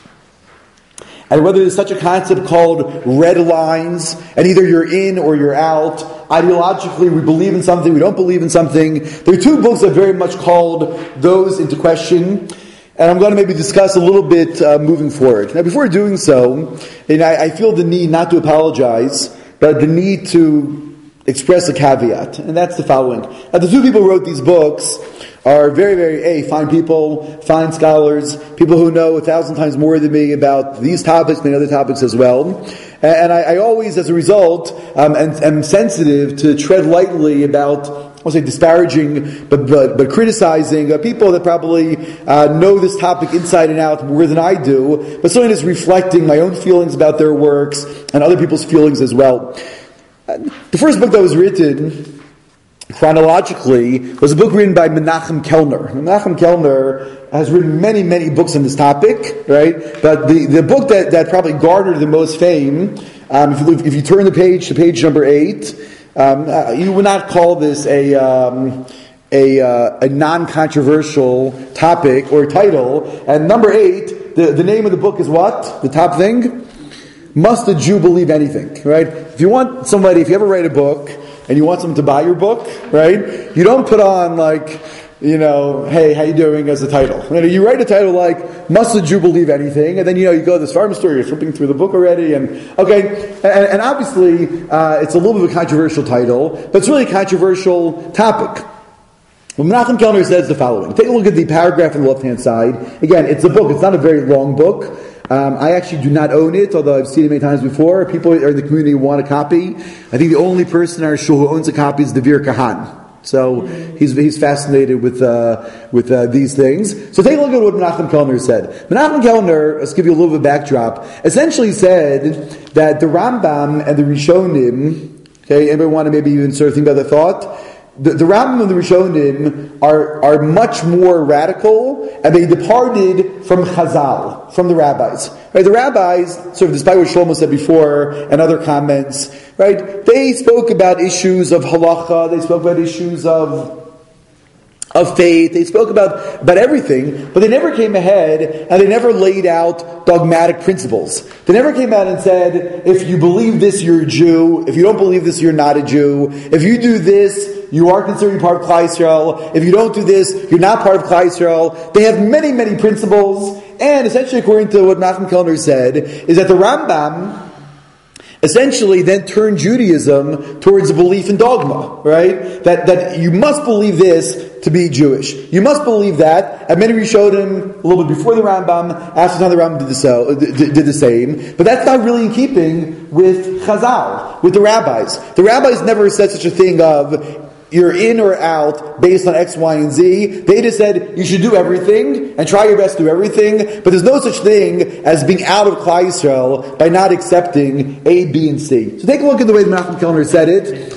and whether there's such a concept called red lines, and either you're in or you're out. Ideologically, we believe in something, we don't believe in something. There are two books that very much called those into question. And I'm going to maybe discuss a little bit uh, moving forward. Now, before doing so, and I, I feel the need not to apologize, but the need to express a caveat, and that's the following. Now, the two people who wrote these books are very, very, A, fine people, fine scholars, people who know a thousand times more than me about these topics, many other topics as well. And, and I, I always, as a result, um, am, am sensitive to tread lightly about, I won't say disparaging, but but, but criticizing uh, people that probably uh, know this topic inside and out more than I do, but certainly just reflecting my own feelings about their works and other people's feelings as well. Uh, the first book that was written, chronologically, was a book written by Menachem Kellner. Menachem Kellner has written many, many books on this topic, right? But the, the book that, that probably garnered the most fame, um, if, you, if you turn the page to page number eight, Um, uh, you would not call this a um, a, uh, a non-controversial topic or title. And number eight, the, the name of the book is what? The top thing? Must a Jew believe anything? Right? If you want somebody, if you ever write a book and you want someone to buy your book, right? You don't put on like, you know, hey, how you doing as a title. You know, you write a title like, must a Jew believe anything? And then, you know, you go to this farm store, you're flipping through the book already, and, okay, and, and obviously, uh, it's a little bit of a controversial title, but it's really a controversial topic. Well, Menachem Kellner says the following. Take a look at the paragraph on the left-hand side. Again, it's a book, it's not a very long book. Um, I actually do not own it, although I've seen it many times before. People in the community want a copy. I think the only person in our shul who owns a copy is the Devir Kahan. So he's he's fascinated with uh, with uh, these things. So take a look at what Menachem Kellner said. Menachem Kellner, let's give you a little bit of backdrop, essentially said that the Rambam and the Rishonim, okay, anybody want to maybe even sort of think about the thought? The, the Rambam and the Rishonim are, are much more radical, and they departed from Chazal, from the rabbis. Right? The rabbis, sort of despite what Shlomo said before, and other comments, right? They spoke about issues of halacha, they spoke about issues of of faith, they spoke about, about everything, but they never came ahead and they never laid out dogmatic principles. They never came out and said, if you believe this, you're a Jew. If you don't believe this, you're not a Jew. If you do this, you are considered part of Klal Yisrael. If you don't do this, you're not part of Klal Yisrael. They have many, many principles, and essentially according to what Menachem Kellner said, is that the Rambam essentially then turned Judaism towards a belief in dogma, right? That that you must believe this to be Jewish. You must believe that. And many Rishonim, a little bit before the Rambam, after the time the Rambam did the, so, did, did the same. But that's not really in keeping with Chazal, with the rabbis. The rabbis never said such a thing of, you're in or out based on X, Y, and Z. They just said you should do everything and try your best to do everything, but there's no such thing as being out of Klal Yisrael by not accepting A, B, and C. So take a look at the way Menachem Kellner said it.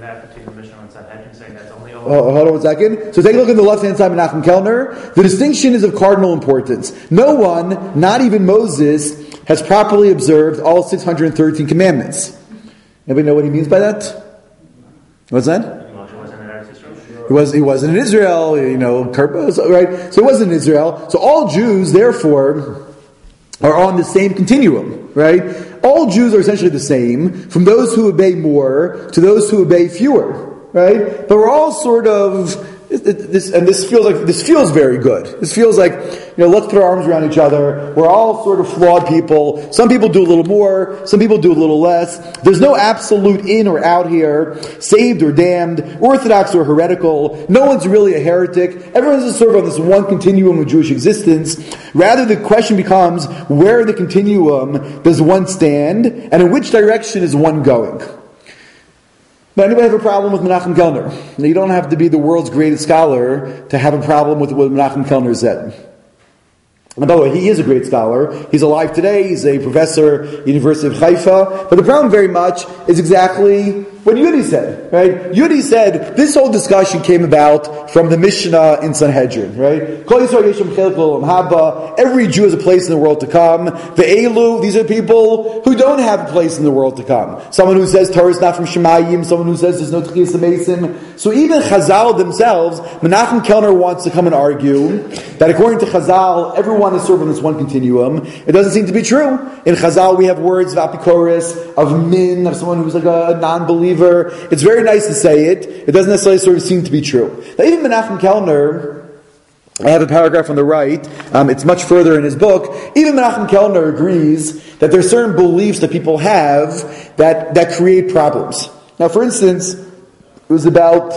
Oh, hold on one second. So take a look at the left-hand side of Menachem Kellner. The distinction is of cardinal importance. No one, not even Moses, has properly observed all six hundred thirteen commandments. Anybody know what he means by that? What's that? He was he wasn't in Israel, you know, right? So he wasn't in Israel. So all Jews, therefore, are on the same continuum, right? All Jews are essentially the same, from those who obey more to those who obey fewer, right? But we're all sort of this, and this feels like this feels very good. This feels like, you know, let's put our arms around each other. We're all sort of flawed people. Some people do a little more. Some people do a little less. There's no absolute in or out here, saved or damned, orthodox or heretical. No one's really a heretic. Everyone's just sort of on this one continuum of Jewish existence. Rather, the question becomes, where in the continuum does one stand, and in which direction is one going? But anybody have a problem with Menachem Kellner? Now, you don't have to be the world's greatest scholar to have a problem with what Menachem Kellner said. And by the way, he is a great scholar. He's alive today. He's a professor at the University of Haifa. But the problem very much is exactly what Yudi said, right? Yudi said, this whole discussion came about from the Mishnah in Sanhedrin, right? Every Jew has a place in the world to come. The Elu, these are people who don't have a place in the world to come. Someone who says Torah is not from Shemayim, someone who says there's no Tchias Mason. So even Chazal themselves, Menachem Kellner wants to come and argue that according to Chazal, everyone is sort of in this one continuum. It doesn't seem to be true. In Chazal, we have words of apikoris, of min, of someone who's like a non-believer. It's very nice to say it. It doesn't necessarily sort of seem to be true. Now, even Menachem Kellner, I have a paragraph on the right, um, it's much further in his book, even Menachem Kellner agrees that there are certain beliefs that people have that, that create problems. Now, for instance, it was about,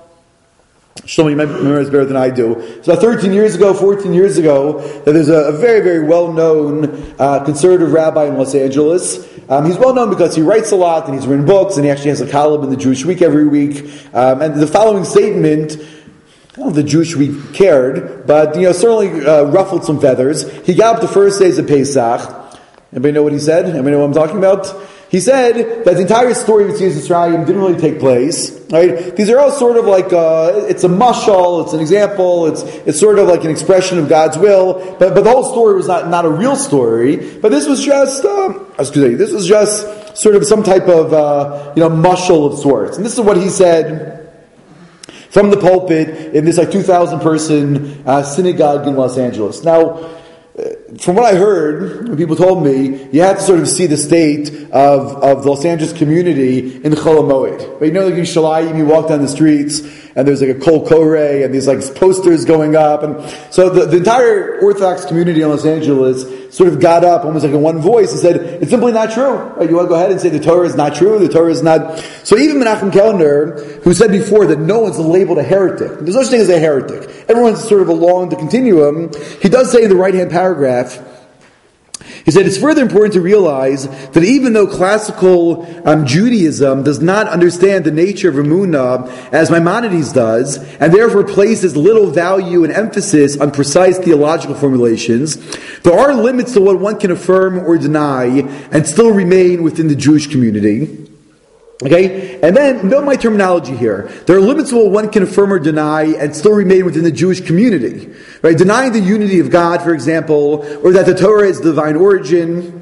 Shlomo, you might remember this better than I do. It's about thirteen years ago, fourteen years ago, that there's a, a very, very well-known uh, conservative rabbi in Los Angeles. Um, he's well-known because he writes a lot, and he's written books, and he actually has a column in the Jewish Week every week. Um, and the following statement, I don't know if the Jewish Week cared, but, you know, certainly uh, ruffled some feathers. He got up the first days of Pesach. Anybody know what he said? Anybody know what I'm talking about? He said that the entire story of Yetzias Mitzrayim didn't really take place. Right? These are all sort of like uh, it's a mashal, it's an example, it's it's sort of like an expression of God's will. But but the whole story was not, not a real story. But this was just um, excuse me, this was just sort of some type of uh, you know mashal of sorts. And this is what he said from the pulpit in this like two thousand person uh, synagogue in Los Angeles. Now, from what I heard, when people told me, you have to sort of see the state of, of the Los Angeles community in Chol HaMoed. But you know, like in Shalayim, you walk down the streets, and there's like a Kol Koreh, and these like posters going up, and so the, the entire Orthodox community in Los Angeles sort of got up almost like in one voice and said, it's simply not true. Right? You want to go ahead and say the Torah is not true, the Torah is not... So even Menachem Kellner, who said before that no one's labeled a heretic, there's no such thing as a heretic, everyone's sort of along the continuum, he does say in the right-hand paragraph, he said, it's further important to realize that even though classical um, Judaism does not understand the nature of Emunah as Maimonides does, and therefore places little value and emphasis on precise theological formulations, there are limits to what one can affirm or deny and still remain within the Jewish community. Okay? And then, note my terminology here. There are limits to what one can affirm or deny and still remain within the Jewish community. Right? Denying the unity of God, for example, or that the Torah is divine origin,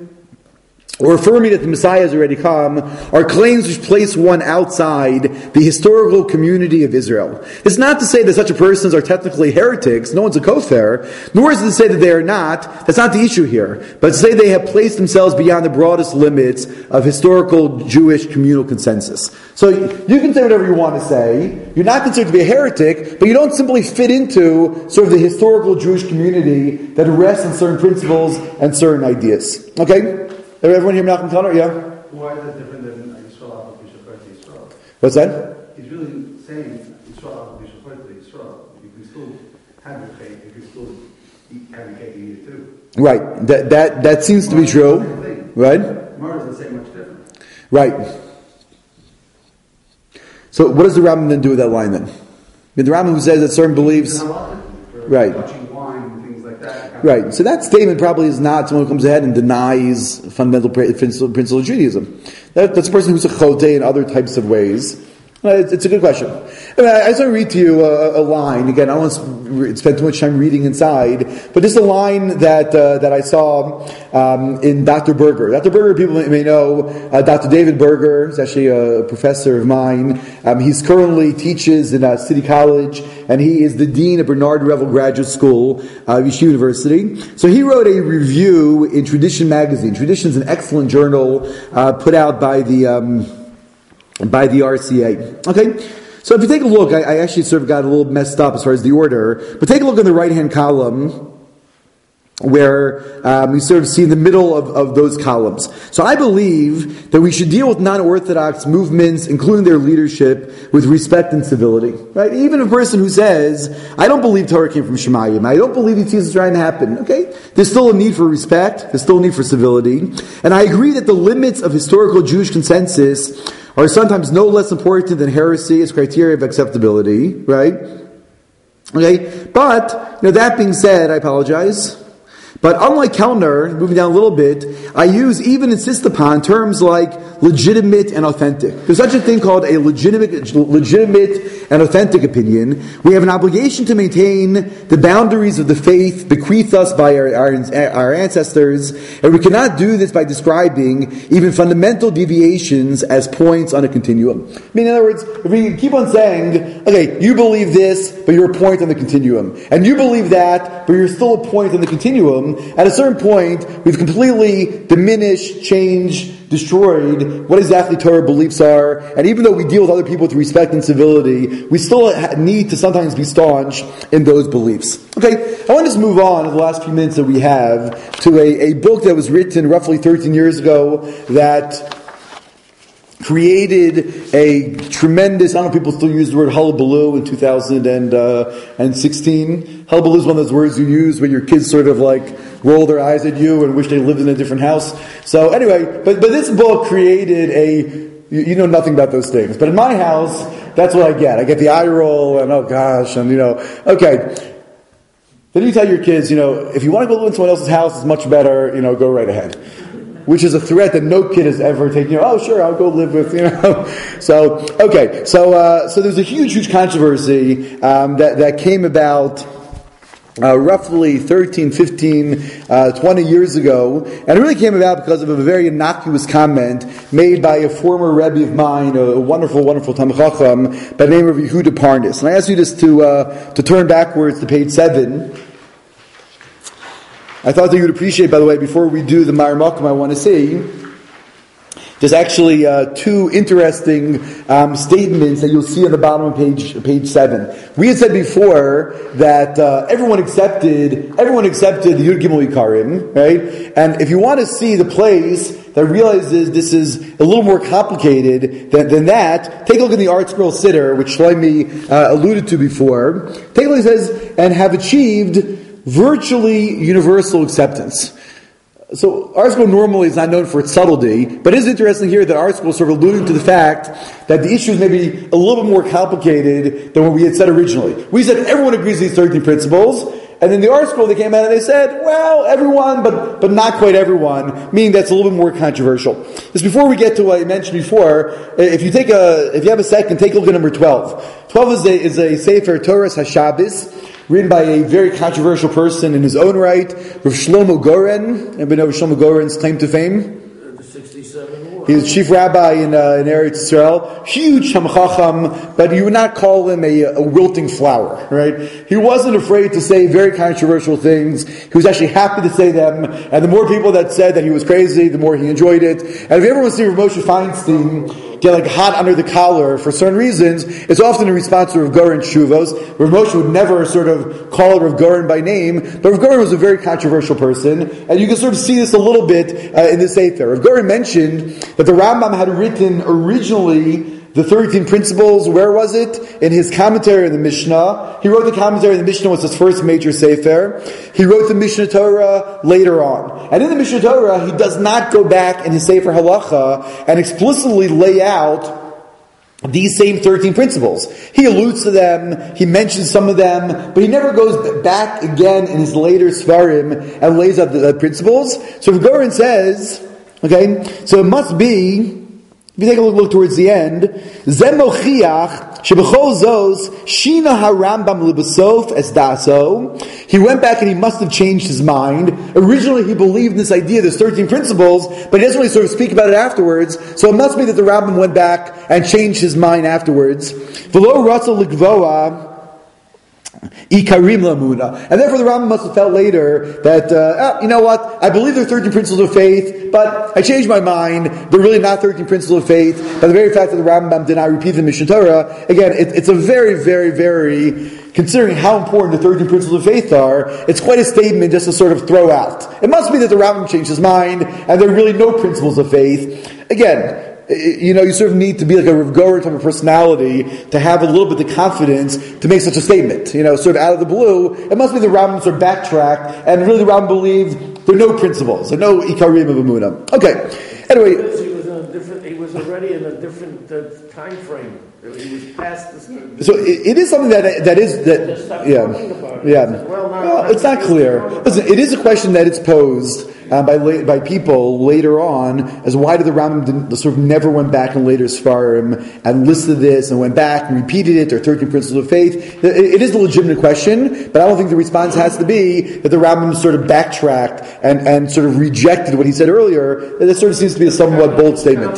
or affirming that the Messiah has already come, are claims which place one outside the historical community of Israel. It's not to say that such a persons are technically heretics, no one's a kofar, nor is it to say that they are not, that's not the issue here, but to say they have placed themselves beyond the broadest limits of historical Jewish communal consensus. So you can say whatever you want to say, you're not considered to be a heretic, but you don't simply fit into sort of the historical Jewish community that rests on certain principles and certain ideas. Okay? Everyone hear Menachem Kellner? Yeah? Why is that different than Yisrael Al-Bishapot Yisrael? What's that? He's really saying Yisrael Al-Bishapot Yisrael. You can still have your faith, you can still eat, have your cake and eat it too. Right. That that, that seems to be true. Right? Mara doesn't say much different. Right. So what does the Rambam then do with that line then? The Rambam who says that certain beliefs... Right. Right, so that statement probably is not someone who comes ahead and denies fundamental principle of Judaism. That, that's a person who's a chote in other types of ways. It's, it's a good question. I, mean, I, I just want to read to you a, a line. Again, I don't want to spend too much time reading inside, but just a line that uh, that I saw um, in Doctor Berger. Doctor Berger, people may know, uh, Doctor David Berger is actually a professor of mine. Um, he's currently teaches in uh, City College, and he is the dean of Bernard Revel Graduate School, uh, Yeshiva University. So he wrote a review in Tradition magazine. Tradition is an excellent journal uh, put out by the um, by the R C A. Okay, so if you take a look, I, I actually sort of got a little messed up as far as the order, but take a look in the right-hand column, where um, you sort of see in the middle of, of those columns. So I believe that we should deal with non-Orthodox movements, including their leadership, with respect and civility. Right? Even a person who says, I don't believe Torah came from Shemayim, I don't believe these things are trying to happen, okay? There's still a need for respect, there's still a need for civility, and I agree that the limits of historical Jewish consensus are sometimes no less important than heresy as criteria of acceptability, right? Okay? But, you know, that being said, I apologize, but unlike Kellner, moving down a little bit, I use, even insist upon, terms like legitimate and authentic. There's such a thing called a legitimate, legitimate and authentic opinion. We have an obligation to maintain the boundaries of the faith bequeathed us by our, our, our ancestors, and we cannot do this by describing even fundamental deviations as points on a continuum. I mean, in other words, if we keep on saying, okay, you believe this, but you're a point on the continuum, and you believe that, but you're still a point on the continuum, at a certain point, we've completely diminished, changed, destroyed what exactly Torah beliefs are, and even though we deal with other people with respect and civility, we still need to sometimes be staunch in those beliefs. Okay, I want to just move on in the last few minutes that we have to a, a book that was written roughly thirteen years ago that created a tremendous, I don't know if people still use the word hullabaloo in two thousand sixteen. Hullabaloo is one of those words you use when your kids sort of like roll their eyes at you and wish they lived in a different house. So anyway, but, but this book created a, you, you know nothing about those things. But in my house, that's what I get. I get the eye roll and oh gosh, and you know, okay. Then you tell your kids, you know, if you want to go live in someone else's house, it's much better, you know, go right ahead. Which is a threat that no kid has ever taken. You know, oh, sure, I'll go live with, you know. So, okay, so uh, so there's a huge, huge controversy um, that, that came about uh, roughly thirteen, fifteen, uh, twenty years ago. And it really came about because of a very innocuous comment made by a former Rebbe of mine, a wonderful, wonderful Talmid Chacham, by the name of Yehuda Parnas. And I ask you just to, uh, to turn backwards to page seven. I thought that you would appreciate, by the way, before we do the Ma'ar Makom, I want to say, there's actually uh, two interesting um, statements that you'll see on the bottom of page page seven. We had said before that uh, everyone accepted everyone accepted the Yud Gimel Ikarim, right? And if you want to see the place that realizes this is a little more complicated than, than that, take a look at the Art Scroll Siddur, which Shlomi uh, alluded to before. Take a look, it says, and have achieved virtually universal acceptance. So ArtScroll normally is not known for its subtlety, but it is interesting here that ArtScroll is sort of alluding to the fact that the issue is maybe a little bit more complicated than what we had said originally. We said everyone agrees with these thirteen principles, and then the ArtScroll, they came out and they said, well, everyone, but but not quite everyone, meaning that's a little bit more controversial. Just before we get to what I mentioned before, if you take a, if you have a second, take a look at number twelve. twelve is a, is a Sefer Toras HaShabbos, written by a very controversial person in his own right, Rav Shlomo Goren. Anybody know Rav Shlomo Goren's claim to fame? The sixty-seven war. He was chief rabbi in, uh, in Eretz Yisrael. Huge Talmid Chacham, but you would not call him a, a wilting flower, right? He wasn't afraid to say very controversial things. He was actually happy to say them. And the more people that said that he was crazy, the more he enjoyed it. And if you ever want to see Rav Moshe Feinstein get like hot under the collar for certain reasons, it's often in response to Rav Goren Shuvos. Rav Moshe would never sort of call Rav Goren by name, but Rav Goren was a very controversial person, and you can sort of see this a little bit uh, in the Sefer. Rav Goren mentioned that the Rambam had written originally the thirteen principles. Where was it? In his commentary on the Mishnah. He wrote the commentary on the Mishnah, was his first major Sefer. He wrote the Mishnah Torah later on. And in the Mishnah Torah, he does not go back in his Sefer Halacha and explicitly lay out these same thirteen principles. He alludes to them, he mentions some of them, but he never goes back again in his later Svarim and lays out the, the principles. So Rav Goren says, okay, so it must be If you take a look, look towards the end, Zemochiach shebechol zos shina harambam libasof es daso. He went back and he must have changed his mind. Originally, he believed in this idea, there's thirteen principles, but he doesn't really sort of speak about it afterwards. So it must be that the Rambam went back and changed his mind afterwards. V'lo ratza likvoa. Ikarim lamuna. And therefore the Rambam must have felt later that, uh, oh, you know what, I believe there are thirteen principles of faith, but I changed my mind. They're really not thirteen principles of faith. By the very fact that the Rambam did not repeat the Mishnah Torah, again, it, it's a very, very, very, considering how important the thirteen principles of faith are, it's quite a statement just to sort of throw out. It must be that the Rambam changed his mind, and there are really no principles of faith. Again, you know, you sort of need to be like a Rav Goren type of personality to have a little bit of confidence to make such a statement. You know, sort of out of the blue, it must be the Rambam sort of backtracked, and really the Rambam believed there are no principles, there are no ikarim of Emunah. Okay, anyway. He was, in a different, he was already in a different uh, time frame. He was past this. So it, it is something that that is that yeah yeah. Well, well, it's not clear. Listen, it is a question that it's posed uh, by la- by people later on as why did the Rambam didn't, sort of never went back in later Sfarim and listed this and went back and repeated it or thirteen principles of faith. It, it is a legitimate question, but I don't think the response has to be that the Rambam sort of backtracked and, and sort of rejected what he said earlier. That sort of seems to be a somewhat bold statement.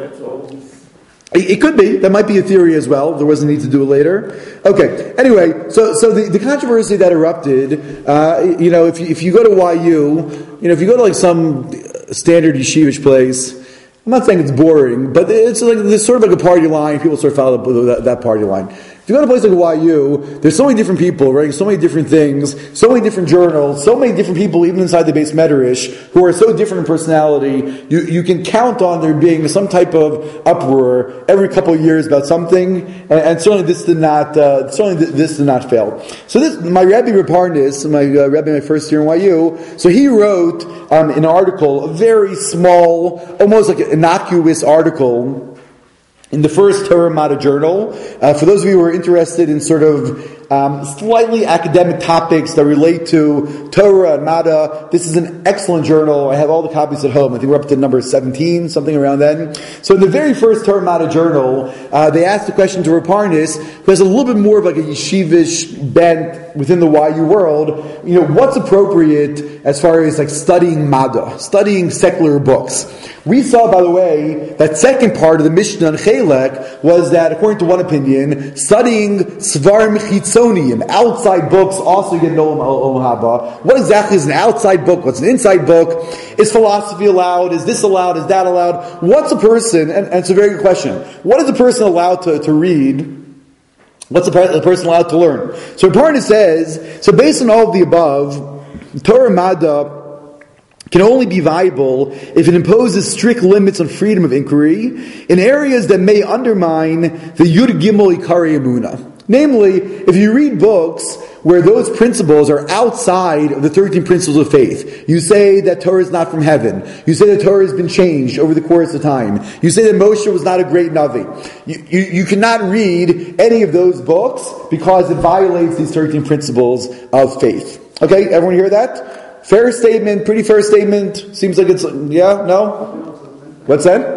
It could be. That might be a theory as well. There was a need to do it later. Okay. Anyway, so so the, the controversy that erupted, uh, you know, if you, if you go to Y U, you know, if you go to like some standard yeshivish place, I'm not saying it's boring, but it's like there's sort of like a party line. People sort of follow that, that party line. If you go to a place like Y U, there's so many different people, right? So many different things, so many different journals, so many different people, even inside the base Medrash, who are so different in personality. You you can count on there being some type of uproar every couple of years about something, and, and certainly this did not uh, certainly this did not fail. So this, my Rebbe Raparnis, my uh, Rebbe, my first year in Y U, so he wrote um, an article, a very small, almost like an innocuous article, in the first Torah Mada journal. Uh, for those of you who are interested in sort of um, slightly academic topics that relate to Torah and Mada, this is an excellent journal. I have all the copies at home. I think we're up to number seventeen, something around then. So in the very first Torah Mada journal, uh, they asked the question to Raparnis, who has a little bit more of like a yeshivish bent within the Y U world, you know, what's appropriate as far as like studying Mada, studying secular books. We saw, by the way, that second part of the Mishnah and Chelek was that, according to one opinion, studying Svarim Chitzoniim, outside books, also get no Olam Haba. What exactly is an outside book? What's an inside book? Is philosophy allowed? Is this allowed? Is that allowed? What's a person, and, and it's a very good question, what is a person allowed to, to read? What's a, a person allowed to learn? So Raparnis says, so based on all of the above, Torah Mada can only be viable if it imposes strict limits on freedom of inquiry in areas that may undermine the Yud Gimel Ikari Emunah. Namely, if you read books where those principles are outside of the thirteen principles of faith, you say that Torah is not from heaven, you say that Torah has been changed over the course of time, you say that Moshe was not a great Navi, you, you, you cannot read any of those books because it violates these thirteen principles of faith. Okay, everyone hear that? Fair statement, pretty fair statement. Seems like it's, yeah, no? What's that?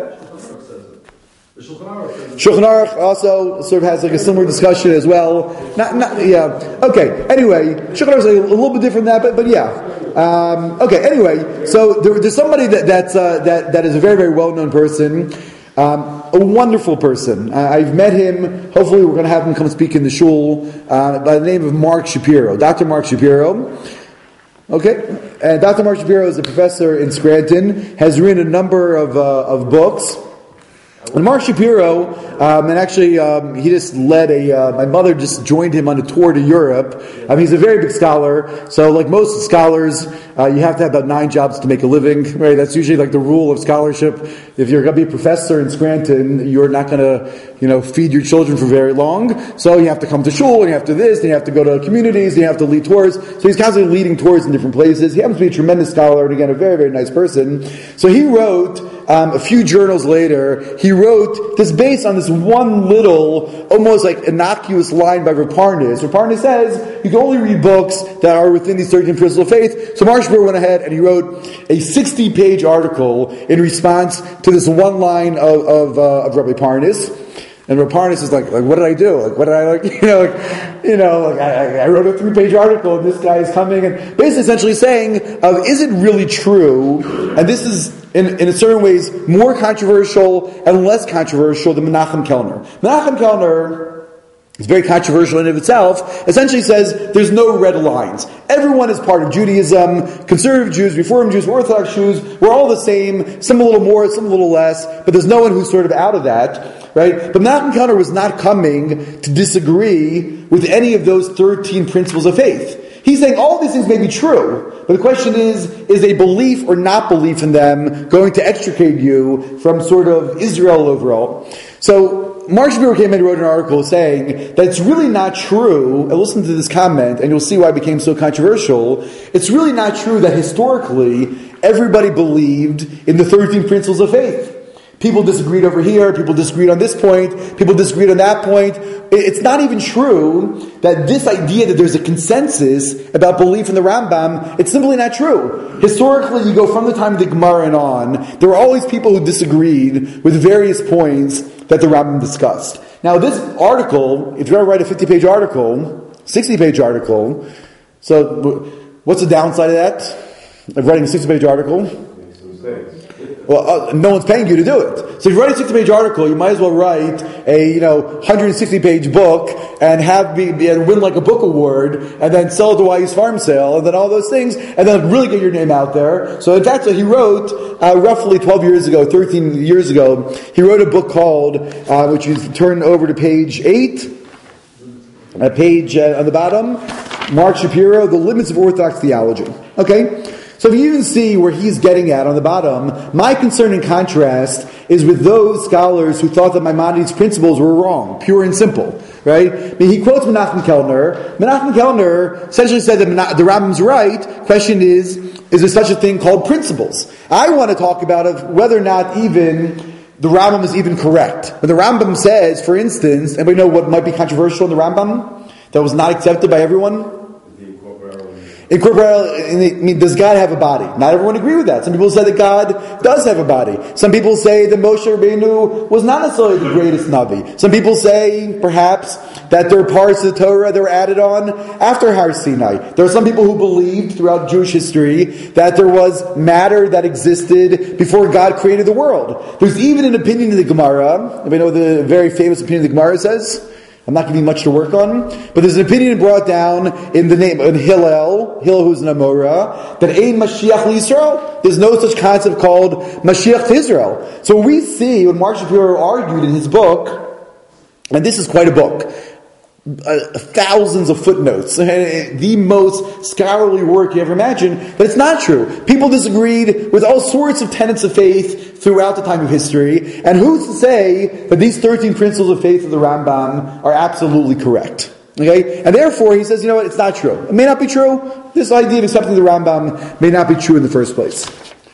Shulchan Aruch also sort of has like a similar discussion as well. Not, not, yeah. Okay. Anyway, Shulchan Aruch is a little bit different than that, but but yeah. Um, okay. Anyway, so there, there's somebody that that's uh, that that is a very very well known person, um, a wonderful person. Uh, I've met him. Hopefully, we're going to have him come speak in the shul uh, by the name of Mark Shapiro, Doctor Mark Shapiro. Okay, and Doctor Mark Shapiro is a professor in Scranton, has written a number of uh, of books. And Mark Shapiro, um, and actually um, he just led a, uh, my mother just joined him on a tour to Europe. Um, he's a very big scholar, so like most scholars, uh, you have to have about nine jobs to make a living, right? That's usually like the rule of scholarship. If you're going to be a professor in Scranton, you're not going to, you know, feed your children for very long. So you have to come to shul, and you have to this, and you have to go to communities, and you have to lead tours. So he's constantly leading tours in different places. He happens to be a tremendous scholar, and again, a very, very nice person. So he wrote um, a few journals later, he wrote this based on this one little, almost like innocuous line by Rav Parnas. Rav Parnas says you can only read books that are within these thirteen principles of faith. So Marshall Berry went ahead and he wrote a sixty-page article in response to this one line of of, uh, of Rabbi Parnas. And Rav Parnas is like, like, what did I do? Like, what did I like? You know, like, you know, like I, I wrote a three-page article, and this guy is coming and basically essentially saying, uh, is it really true? And this is, in, in certain ways, more controversial and less controversial than Menachem Kellner. Menachem Kellner is very controversial in and of itself. Essentially says there's no red lines. Everyone is part of Judaism. Conservative Jews, Reform Jews, Orthodox Jews, we're all the same. Some a little more, some a little less. But there's no one who's sort of out of that. Right? But Menachem Kellner was not coming to disagree with any of those thirteen principles of faith. He's saying all these things may be true, but the question is, is a belief or not belief in them going to extricate you from sort of Israel overall? So Marshall Berry came in and wrote an article saying that it's really not true, and listen to this comment, and you'll see why it became so controversial. It's really not true that historically everybody believed in the thirteen principles of faith. People disagreed over here, people disagreed on this point, people disagreed on that point. It's not even true that this idea that there's a consensus about belief in the Rambam, it's simply not true. Historically, you go from the time of the Gemara and on, there were always people who disagreed with various points that the Rambam discussed. Now this article, if you're going to write a fifty-page article, sixty-page article, so what's the downside of that? Of writing a sixty-page article? Well, uh, no one's paying you to do it. So if you write a sixty-page article, you might as well write a, you know, one hundred sixty-page book and have be, be and win like a book award, and then sell it to Wise Farm Sale, and then all those things, and then really get your name out there. So in fact, so he wrote uh, roughly twelve years ago, thirteen years ago, he wrote a book called, uh, which you turn over to page eight, a page uh, on the bottom, Mark Shapiro, The Limits of Orthodox Theology. Okay? So if you even see where he's getting at on the bottom, my concern in contrast is with those scholars who thought that Maimonides' principles were wrong, pure and simple, right? I mean, he quotes Menachem Kellner. Menachem Kellner essentially said that the Rambam's right. Question is, is there such a thing called principles? I want to talk about of whether or not even the Rambam is even correct. When the Rambam says, for instance, anybody know what might be controversial in the Rambam that was not accepted by everyone? Incorporeal, I mean, does God have a body? Not everyone agree with that. Some people say that God does have a body. Some people say that Moshe Rabbeinu was not necessarily the greatest Navi. Some people say, perhaps, that there are parts of the Torah that were added on after Har Sinai. There are some people who believed throughout Jewish history that there was matter that existed before God created the world. There's even an opinion in the Gemara. Anybody know the very famous opinion the Gemara says? I'm not giving you much to work on, but there's an opinion brought down in the name of Hillel, Hillel who's an Amora, that Ein Mashiach Yisrael. There's no such concept called Mashiach to Israel. So we see, when Mark Shapiro argued in his book, and this is quite a book, Uh, thousands of footnotes, the most scholarly work you ever imagine, but it's not true. People disagreed with all sorts of tenets of faith throughout the time of history, and who's to say that these thirteen principles of faith of the Rambam are absolutely correct? Okay? And therefore, he says, you know what, it's not true. It may not be true. This idea of accepting the Rambam may not be true in the first place.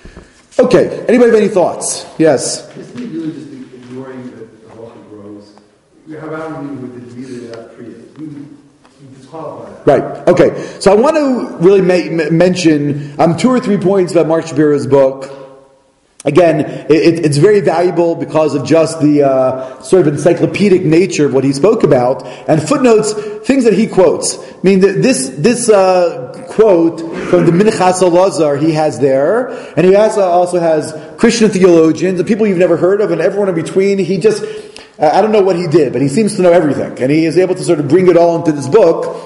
Okay, anybody have any thoughts? Yes? Isn't it really just ignoring the halacha grows? We have our meaning with the Gemara that created. We disqualify that. Right. Okay. So I want to really ma- mention um, two or three points about Mark Shapiro's book. Again, it, it's very valuable because of just the uh, sort of encyclopedic nature of what he spoke about, and footnotes, things that he quotes. I mean, this this uh, quote from the Minchas Elazar he has there, and he also also has Christian theologians, the people you've never heard of, and everyone in between. He just, uh, I don't know what he did, but he seems to know everything, and he is able to sort of bring it all into this book.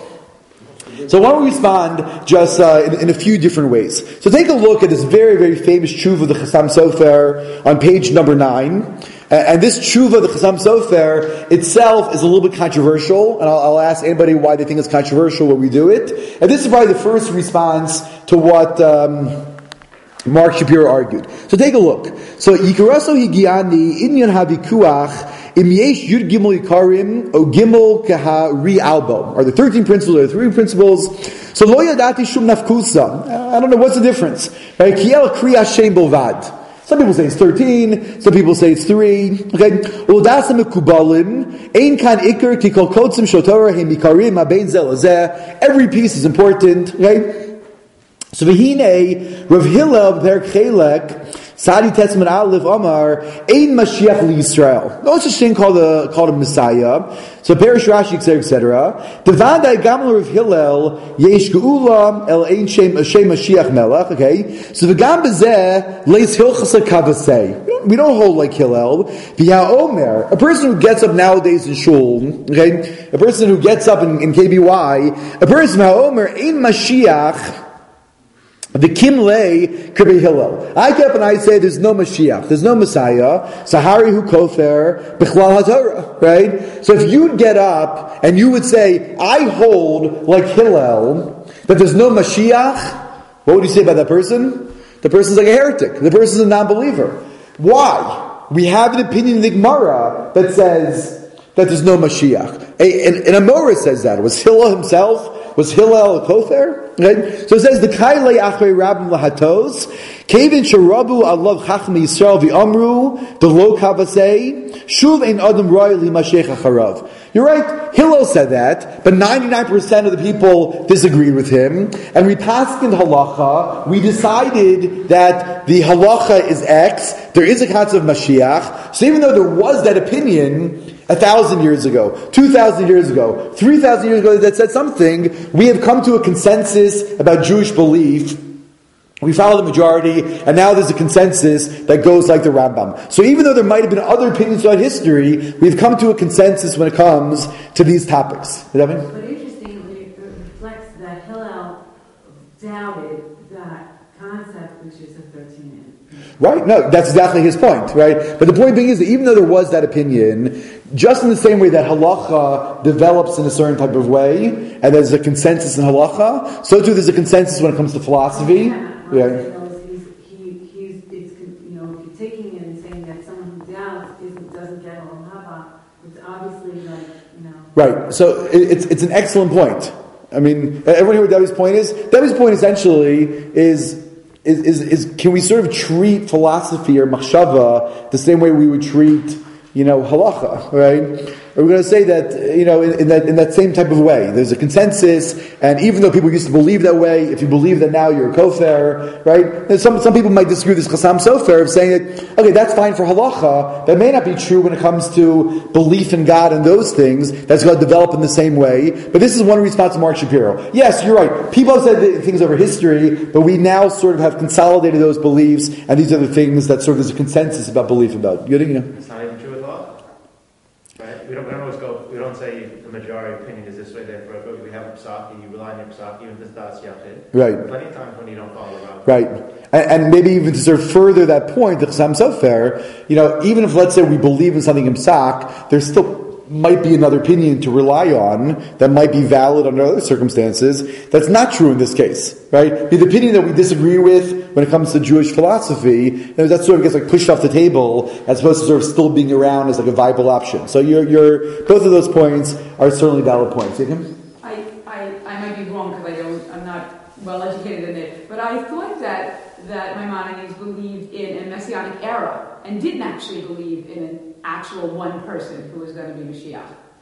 So why don't we respond just uh, in, in a few different ways. So take a look at this very, very famous tshuva of the Chassam Sofer on page number nine. Uh, and this tshuva of the Chassam Sofer itself is a little bit controversial, and I'll, I'll ask anybody why they think it's controversial when we do it. And this is probably the first response to what um, Mark Shapiro argued. So take a look. So Yikaraso Higiani Inyan Havikuach Im Yesh Yud Gimel Yikarim O Gimel Kaha Ri Albo are the thirteen principles, are the three principles. So Lo Yadati Shum Nafkusa. I don't know what's the difference. Right? Kiel Kri Hashem Bovad. Some people say it's thirteen, some people say it's three. Okay? Ulodasa mekubalim, ein kan ikar ki kol kotzim shotorah hem ikarim habein zel hazeh. Every piece is important. Okay? So v'hine, Rav Hillel, Perek Chelek, Sadi Tetzman Aleph Amar, Ein Mashiach LiYisrael. No such thing called a, called a Messiah. So Perish Rashi, et cetera, et cetera. Devadai Gamel Rav Hillel, Yesh Geula, El Ein Shem Shem Mashiach Melech, okay? So the Gam Bezeh, Leis Hilchasa Kavasei. We don't hold like Hillel. V'ya Omer, a person who gets up nowadays in Shul, okay? A person who gets up in, in K B Y, a person V'ya Omer, Ein Mashiach, the Kimlei Kirby Hillel. I get up and I say there's no Mashiach, there's no Messiah. Sahari hu kofer b'chlal haTorah, right? So if you'd get up and you would say, I hold like Hillel that there's no Mashiach, what would you say about that person? The person's like a heretic. The person's a non-believer. Why? We have an opinion in the Gemara that says that there's no Mashiach. And, and Amora says that. Was Hillel himself? Was Hillel a kofer? Right? So it says the kailei achrei rabbim lahatos kevin sharabu alav chachmei Yisrael v'amru the lo kavasei shuv ein adam roy li mashech acharav. You're right. Hillel said that, but ninety-nine percent of the people disagreed with him, and we passed in halacha. We decided that the halacha is X. There is a concept of Mashiach. So even though there was that opinion a thousand years ago, two thousand years ago, three thousand years ago that said something, we have come to a consensus about Jewish belief. We follow the majority, and now there's a consensus that goes like the Rambam. So even though there might have been other opinions throughout history, we've come to a consensus when it comes to these topics. Does that mean? But interestingly, it reflects that Hillel doubted that concept, which is a thirteen. Right? No, that's exactly his point, right? But the point being is that even though there was that opinion, just in the same way that halacha develops in a certain type of way, and there's a consensus in halacha, so too there's a consensus when it comes to philosophy. Yeah. Yeah. He's, he, he's, it's, you know, if you're taking it and saying that someone who doubts isn't, doesn't get Olam Haba, it's obviously like, you know. Right. So it, it's it's an excellent point. I mean, everyone hear what Debbie's point is? Debbie's point essentially is is, is is can we sort of treat philosophy or machshava the same way we would treat, you know, halacha, right? Or we're going to say that, you know, in, in that in that same type of way. There's a consensus, and even though people used to believe that way, if you believe that now, you're a kofer, right? And some some people might disagree with this chasam sofer of saying that, okay, that's fine for halacha. That may not be true when it comes to belief in God and those things. That's going to develop in the same way. But this is one response to Mark Shapiro. Yes, you're right. People have said things over history, but we now sort of have consolidated those beliefs, and these are the things that sort of there's a consensus about belief about. You know? It's not even true with law. Right? We don't, we don't always go, we don't say the majority opinion is this way, therefore we have a psaki, you rely on your psaki, even if this das yachid. Right. Plenty of times when you don't follow the route. Right. And, and maybe even to sort of further that point, the Chasam Sofer, you know, even if let's say we believe in something in psak, there's still might be another opinion to rely on that might be valid under other circumstances. That's not true in this case, right? The opinion that we disagree with when it comes to Jewish philosophy, that sort of gets like pushed off the table as opposed to sort of still being around as like a viable option. So you're, you're, both of those points are certainly valid points. Yakim? I, I, I might be wrong because I don't, I'm not well educated in it, but I thought that that Maimonides believed in a messianic era and didn't actually believe in an actual one person who was going to be Mashiach.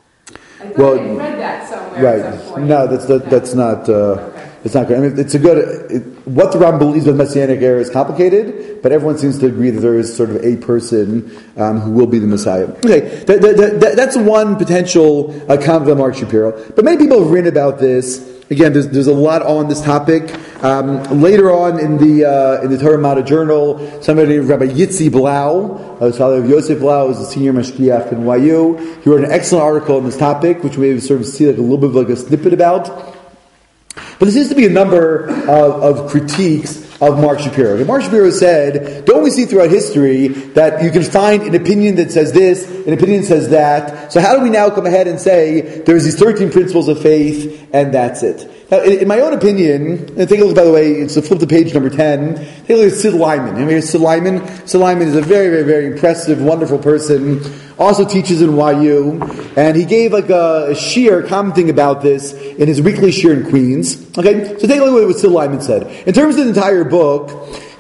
I thought Well, I read that somewhere Right. at some point. No, that's that, that's not. Uh, Okay. It's not good. I mean, it's a good. It, what the Ram believes with Messianic era is complicated, but everyone seems to agree that there is sort of a person um, who will be the Messiah. Okay, that, that, that, that's one potential uh, comment of Mark Shapiro. But many people have written about this. Again, there's there's a lot on this topic. Um, later on in the uh, in the Torah Mata Journal, somebody named Rabbi Yitzi Blau, uh, the father of Yosef Blau, is a senior mashgiach in Y U. He wrote an excellent article on this topic, which we sort of see like a little bit of like a snippet about. But there seems to be a number of, of critiques of Mark Shapiro. And Mark Shapiro said, don't we see throughout history that you can find an opinion that says this, an opinion that says that. So how do we now come ahead and say there's these thirteen principles of faith and that's it? Now, in, in my own opinion, and take a look, by the way, it's a flip to page number ten, take a look at Sid Lyman. You know, Sid Lyman? Sid Lyman is a very, very, very impressive, wonderful person, also teaches in Y U, and he gave like a, a shiur commenting about this in his weekly shiur in Queens. Okay, so take a look at what Sid Lyman said. In terms of the entire book,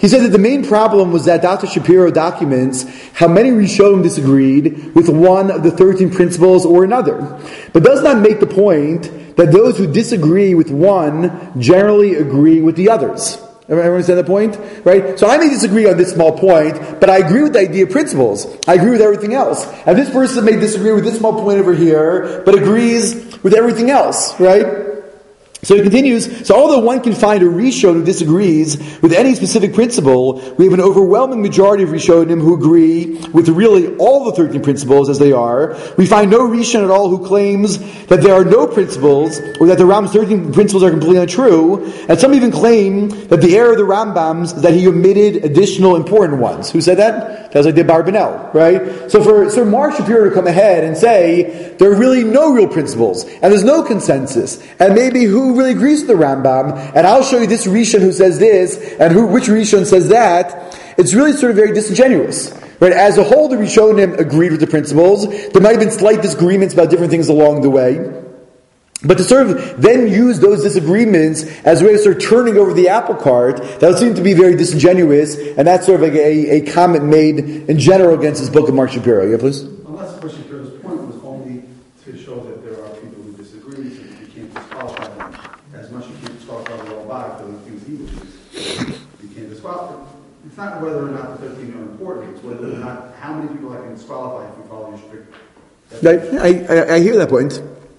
He said that the main problem was that Doctor Shapiro documents how many Rishonim disagreed with one of the thirteen principles or another, but does not make the point that those who disagree with one generally agree with the others. Everyone understand the point? Right? So I may disagree on this small point, but I agree with the idea of principles. I agree with everything else. And this person may disagree with this small point over here, but agrees with everything else. Right? So he continues, so although one can find a Rishon who disagrees with any specific principle, we have an overwhelming majority of Rishonim who agree with really all the thirteen principles as they are. We find no Rishon at all who claims that there are no principles, or that the Rambam's thirteen principles are completely untrue, and some even claim that the error of the Rambam's is that he omitted additional important ones. Who said that? That was like the Barbanel, right? So for Sir Mark Shapiro to come ahead and say, there are really no real principles, and there's no consensus, and maybe who really agrees with the Rambam, and I'll show you this Rishon who says this, and who which Rishon says that, it's really sort of very disingenuous. Right? As a whole, the Rishonim agreed with the principles. There might have been slight disagreements about different things along the way. But to sort of then use those disagreements as a way of sort of turning over the apple cart, that would seem to be very disingenuous, and that's sort of like a, a comment made in general against this book of Mark Shapiro. Yeah, please? Unless Mark Shapiro's point was only to show that there are people who disagree, so you can't disqualify them as much as you can't disqualify the Ramban for the things he believes. You can't disqualify them. It's not whether or not the thirteen are important, it's whether or not how many people I can disqualify if you follow your strict. I, I, I hear that point.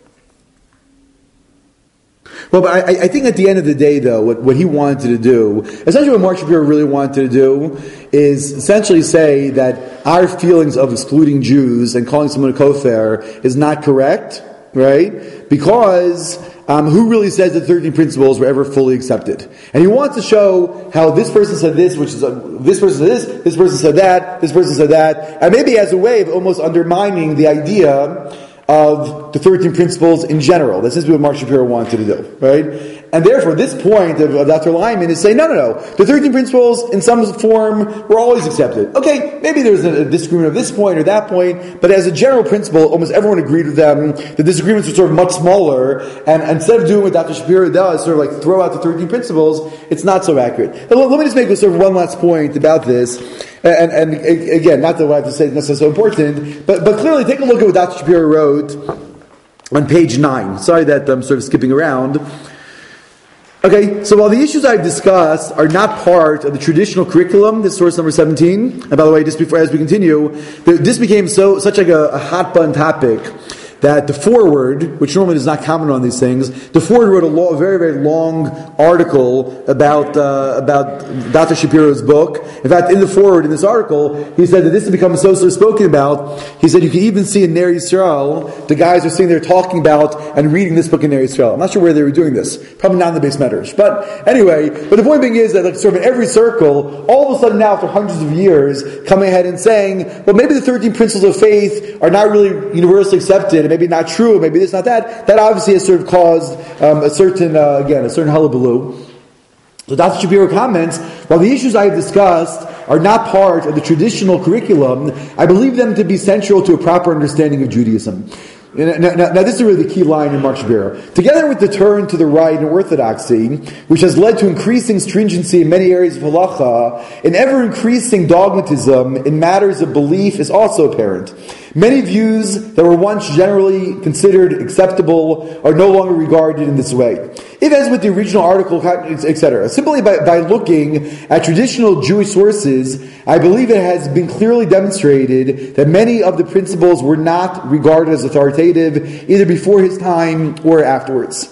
Well, but I, I think at the end of the day, though, what, what he wanted to do, essentially what Mark Shapiro really wanted to do, is essentially say that our feelings of excluding Jews and calling someone a kofar is not correct, right? Because um, who really says that thirteen principles were ever fully accepted? And he wants to show how this person said this, which is uh, this person said this, this person said that, this person said that, and maybe as a way of almost undermining the idea of the thirteen principles in general. This is what Mark Shapiro wanted to do, right? And therefore, this point of, of Doctor Lyman is saying, no, no, no. The thirteen principles, in some form, were always accepted. Okay, maybe there's a, a disagreement of this point or that point, but as a general principle, almost everyone agreed with them. The disagreements were sort of much smaller, and instead of doing what Doctor Shapiro does, sort of like throw out the thirteen principles, it's not so accurate. But let, let me just make sort of one last point about this. And, and, and again, not that what I have to say is necessarily so important, but, but clearly take a look at what Doctor Shapiro wrote on page nine. Sorry that I'm sort of skipping around. Okay, so while the issues I've discussed are not part of the traditional curriculum, this is source number seventeen, and by the way, just before as we continue, this became so such like a, a hot button topic that the forward, which normally does not comment on these things, the forward wrote a, lo- a very, very long article about uh, about Doctor Shapiro's book. In fact, in the forward, in this article, he said that this has become so, so spoken about. He said you can even see in Ner Yisrael, the guys are sitting there talking about and reading this book in Ner Yisrael. I'm not sure where they were doing this. Probably not in the base medrash. But anyway, but the point being is that like sort of in every circle, all of a sudden now, after hundreds of years, coming ahead and saying, well, maybe the thirteen principles of faith are not really universally accepted, and maybe not true, maybe this, not that. That obviously has sort of caused um, a certain, uh, again, a certain hullabaloo. So Doctor Shapiro comments, while the issues I have discussed are not part of the traditional curriculum, I believe them to be central to a proper understanding of Judaism. Now, now, now this is really the key line in Mark Shapiro. Together with the turn to the right in orthodoxy, which has led to increasing stringency in many areas of halacha, an ever-increasing dogmatism in matters of belief is also apparent. Many views that were once generally considered acceptable are no longer regarded in this way. If, as with the original article, et cetera, simply by, by looking at traditional Jewish sources, I believe it has been clearly demonstrated that many of the principles were not regarded as authoritative, either before his time or afterwards.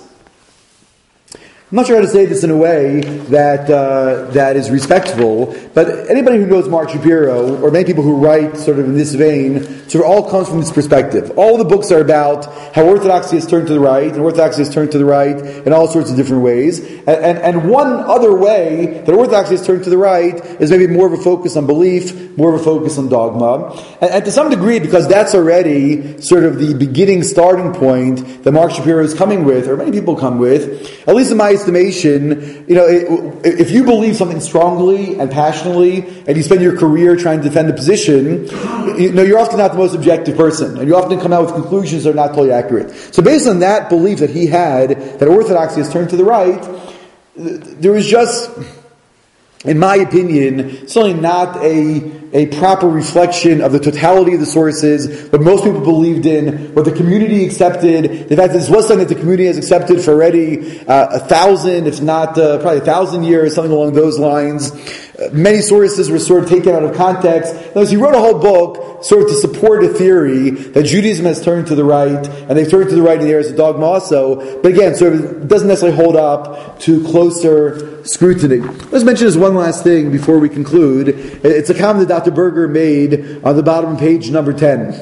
I'm not sure how to say this in a way that uh, that is respectful, but anybody who knows Mark Shapiro, or many people who write sort of in this vein, sort of all comes from this perspective. All the books are about how orthodoxy has turned to the right, and orthodoxy has turned to the right in all sorts of different ways. And, and, and one other way that orthodoxy has turned to the right is maybe more of a focus on belief, more of a focus on dogma. And, and to some degree, because that's already sort of the beginning starting point that Mark Shapiro is coming with, or many people come with, at least in my estimation, you know, if you believe something strongly and passionately, and you spend your career trying to defend a position, you know, you're often not the most objective person, and you often come out with conclusions that are not totally accurate. So based on that belief that he had, that orthodoxy has turned to the right, there was just in my opinion, certainly not a, a proper reflection of the totality of the sources, what most people believed in, what the community accepted. In fact, this was something that the community has accepted for already uh, a thousand, if not uh, probably a thousand years, something along those lines. Uh, many sources were sort of taken out of context. Notice he wrote a whole book sort of to support a theory that Judaism has turned to the right, and they've turned to the right in the areas of dogma also. But again, sort of doesn't necessarily hold up to closer scrutiny. Let's mention this one last thing before we conclude. It's a comment that Doctor Berger made on the bottom of page number ten.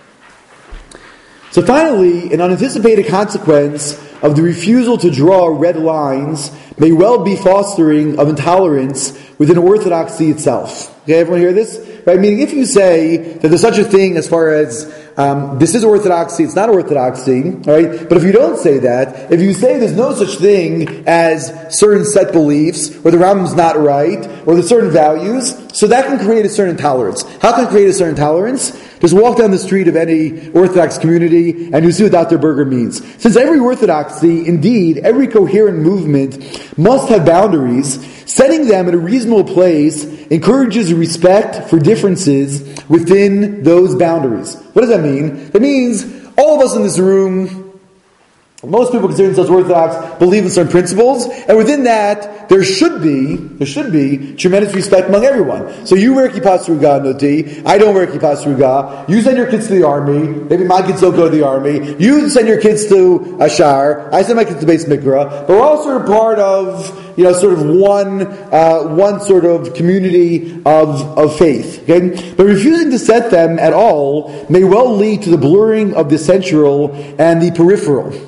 So finally, an unanticipated consequence of the refusal to draw red lines may well be fostering of intolerance within orthodoxy itself. Okay, everyone hear this? Right? Meaning, if you say that there's such a thing as far as um, this is orthodoxy, it's not orthodoxy, right? But if you don't say that, if you say there's no such thing as certain set beliefs, or the Rambam's not right, or there's certain values, so that can create a certain intolerance. How can it create a certain intolerance? Just walk down the street of any Orthodox community and you see what Doctor Berger means. Since every orthodoxy, indeed, every coherent movement must have boundaries, setting them in a reasonable place encourages respect for differences within those boundaries. What does that mean? That means all of us in this room, most people consider themselves Orthodox, believe in certain principles, and within that, there should be, there should be tremendous respect among everyone. So you wear kippah sruga, Noti. I don't wear kippah sruga. You send your kids to the army. Maybe my kids don't go to the army. You send your kids to Ashar. I send my kids to Beis Mikra. But we're all sort of part of, you know, sort of one, uh, one sort of community of, of faith. Okay? But refusing to set them at all may well lead to the blurring of the central and the peripheral.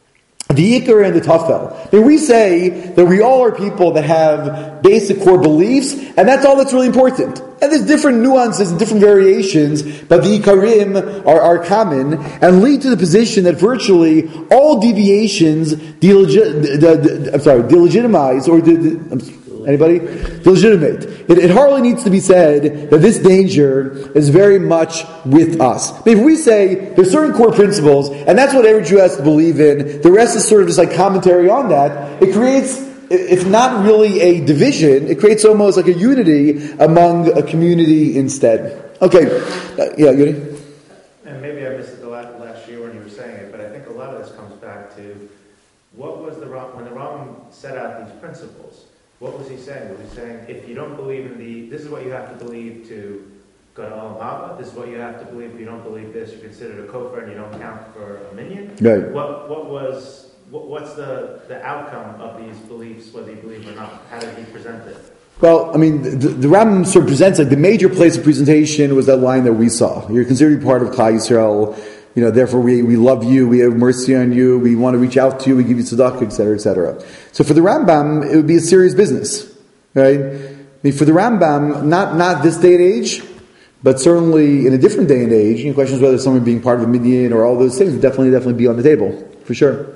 The Ikar and the Tafel. I mean, we say that we all are people that have basic core beliefs, and that's all that's really important. And there's different nuances and different variations, but the Ikarim are, are common, and lead to the position that virtually all deviations delegi- the, the, the, I'm sorry, delegitimize, or the, the, anybody? Delegitimate. It, it hardly needs to be said that this danger is very much with us. I mean, if we say there's certain core principles, and that's what every Jew has to believe in, the rest is sort of just like commentary on that, it creates, if not really a division, it creates almost like a unity among a community instead. Okay. Uh, yeah, Yuri? And maybe I missed it the last, last year when you were saying it, but I think a lot of this comes back to what was the Ram, when the Ram set out these principles, what was he saying? Was he saying, if you don't believe in the, this is what you have to believe to go to Olam Haba, this is what you have to believe, if you don't believe this, you're considered a kofar and you don't count for a minion? Right. What what was, what, what's the, the outcome of these beliefs, whether you believe or not? How did he present it? Well, I mean, the, the Rambam sort of presents, like, the major place of presentation was that line that we saw. You're considered part of Klal Yisrael. You know, therefore we, we love you, we have mercy on you, we want to reach out to you, we give you tzedakah, et cetera, et cetera. So for the Rambam, it would be a serious business, right? I mean, for the Rambam, not, not this day and age, but certainly in a different day and age, you know, questions whether someone being part of a minyan or all those things would definitely, definitely be on the table, for sure.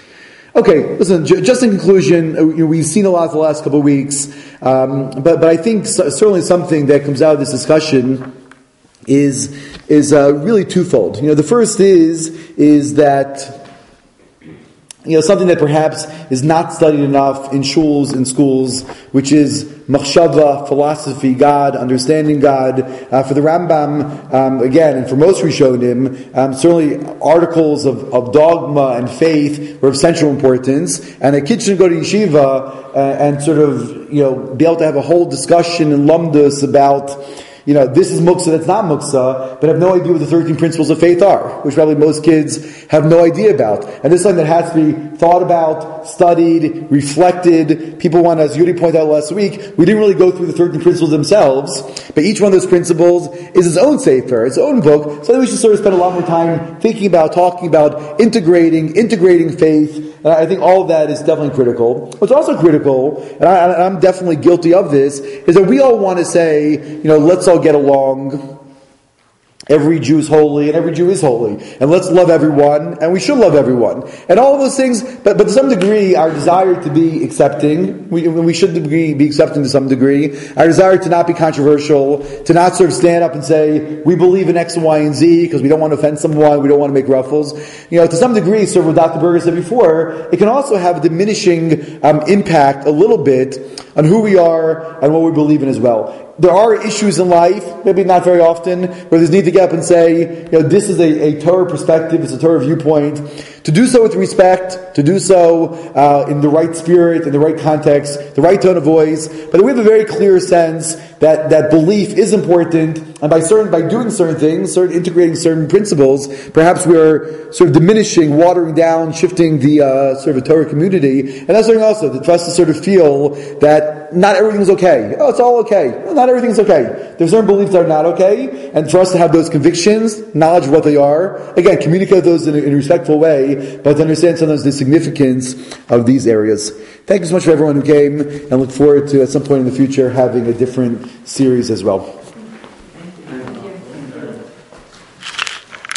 Okay, listen, j- just in conclusion, uh, you know, we've seen a lot the last couple of weeks, um, but, but I think so, certainly something that comes out of this discussion is is uh, really twofold. You know, the first is is that, you know, something that perhaps is not studied enough in shuls and schools, which is machshava, philosophy, God, understanding God. Uh, for the Rambam, um, again, and for most Rishonim, um, certainly articles of, of dogma and faith were of central importance, and a kid should go to yeshiva uh, and sort of, you know, be able to have a whole discussion in lumdus about, you know, this is muksa, that's not muksa, but have no idea what the thirteen principles of faith are, which probably most kids have no idea about. And this is something that has to be thought about, studied, reflected. People want, as Yuri pointed out last week, we didn't really go through the thirteen principles themselves, but each one of those principles is its own sefer, its own book, so we should sort of spend a lot more time thinking about, talking about, integrating, integrating faith. And I think all of that is definitely critical. What's also critical, and, I, and I'm definitely guilty of this, is that we all want to say, you know, let's all get along. every Jew is holy and every Jew is holy, and let's love everyone and we should love everyone, and all of those things. But, but to some degree, our desire to be accepting, we, we should be, be accepting to some degree. Our desire to not be controversial, to not sort of stand up and say we believe in X and Y and Z because we don't want to offend someone, we don't want to make ruffles. You know, to some degree, sort of what Doctor Berger said before, it can also have a diminishing um, impact a little bit on who we are and what we believe in as well. There are issues in life, maybe not very often, where there's need to get up and say, you know, this is a, a Torah perspective, it's a Torah viewpoint. To do so with respect, to do so uh, in the right spirit, in the right context, the right tone of voice. But we have a very clear sense that, that belief is important, and by certain by doing certain things, certain integrating certain principles, perhaps we're sort of diminishing, watering down, shifting the uh, sort of a Torah community. And that's something also, for us to sort of feel that not everything's okay. Oh, it's all okay. No, not everything's okay. There's certain beliefs that are not okay, and for us to have those convictions, knowledge of what they are, again, communicate those in a, in a respectful way, but to understand sometimes the significance of these areas. Thank you so much for everyone who came, and look forward to, at some point in the future, having a different series as well.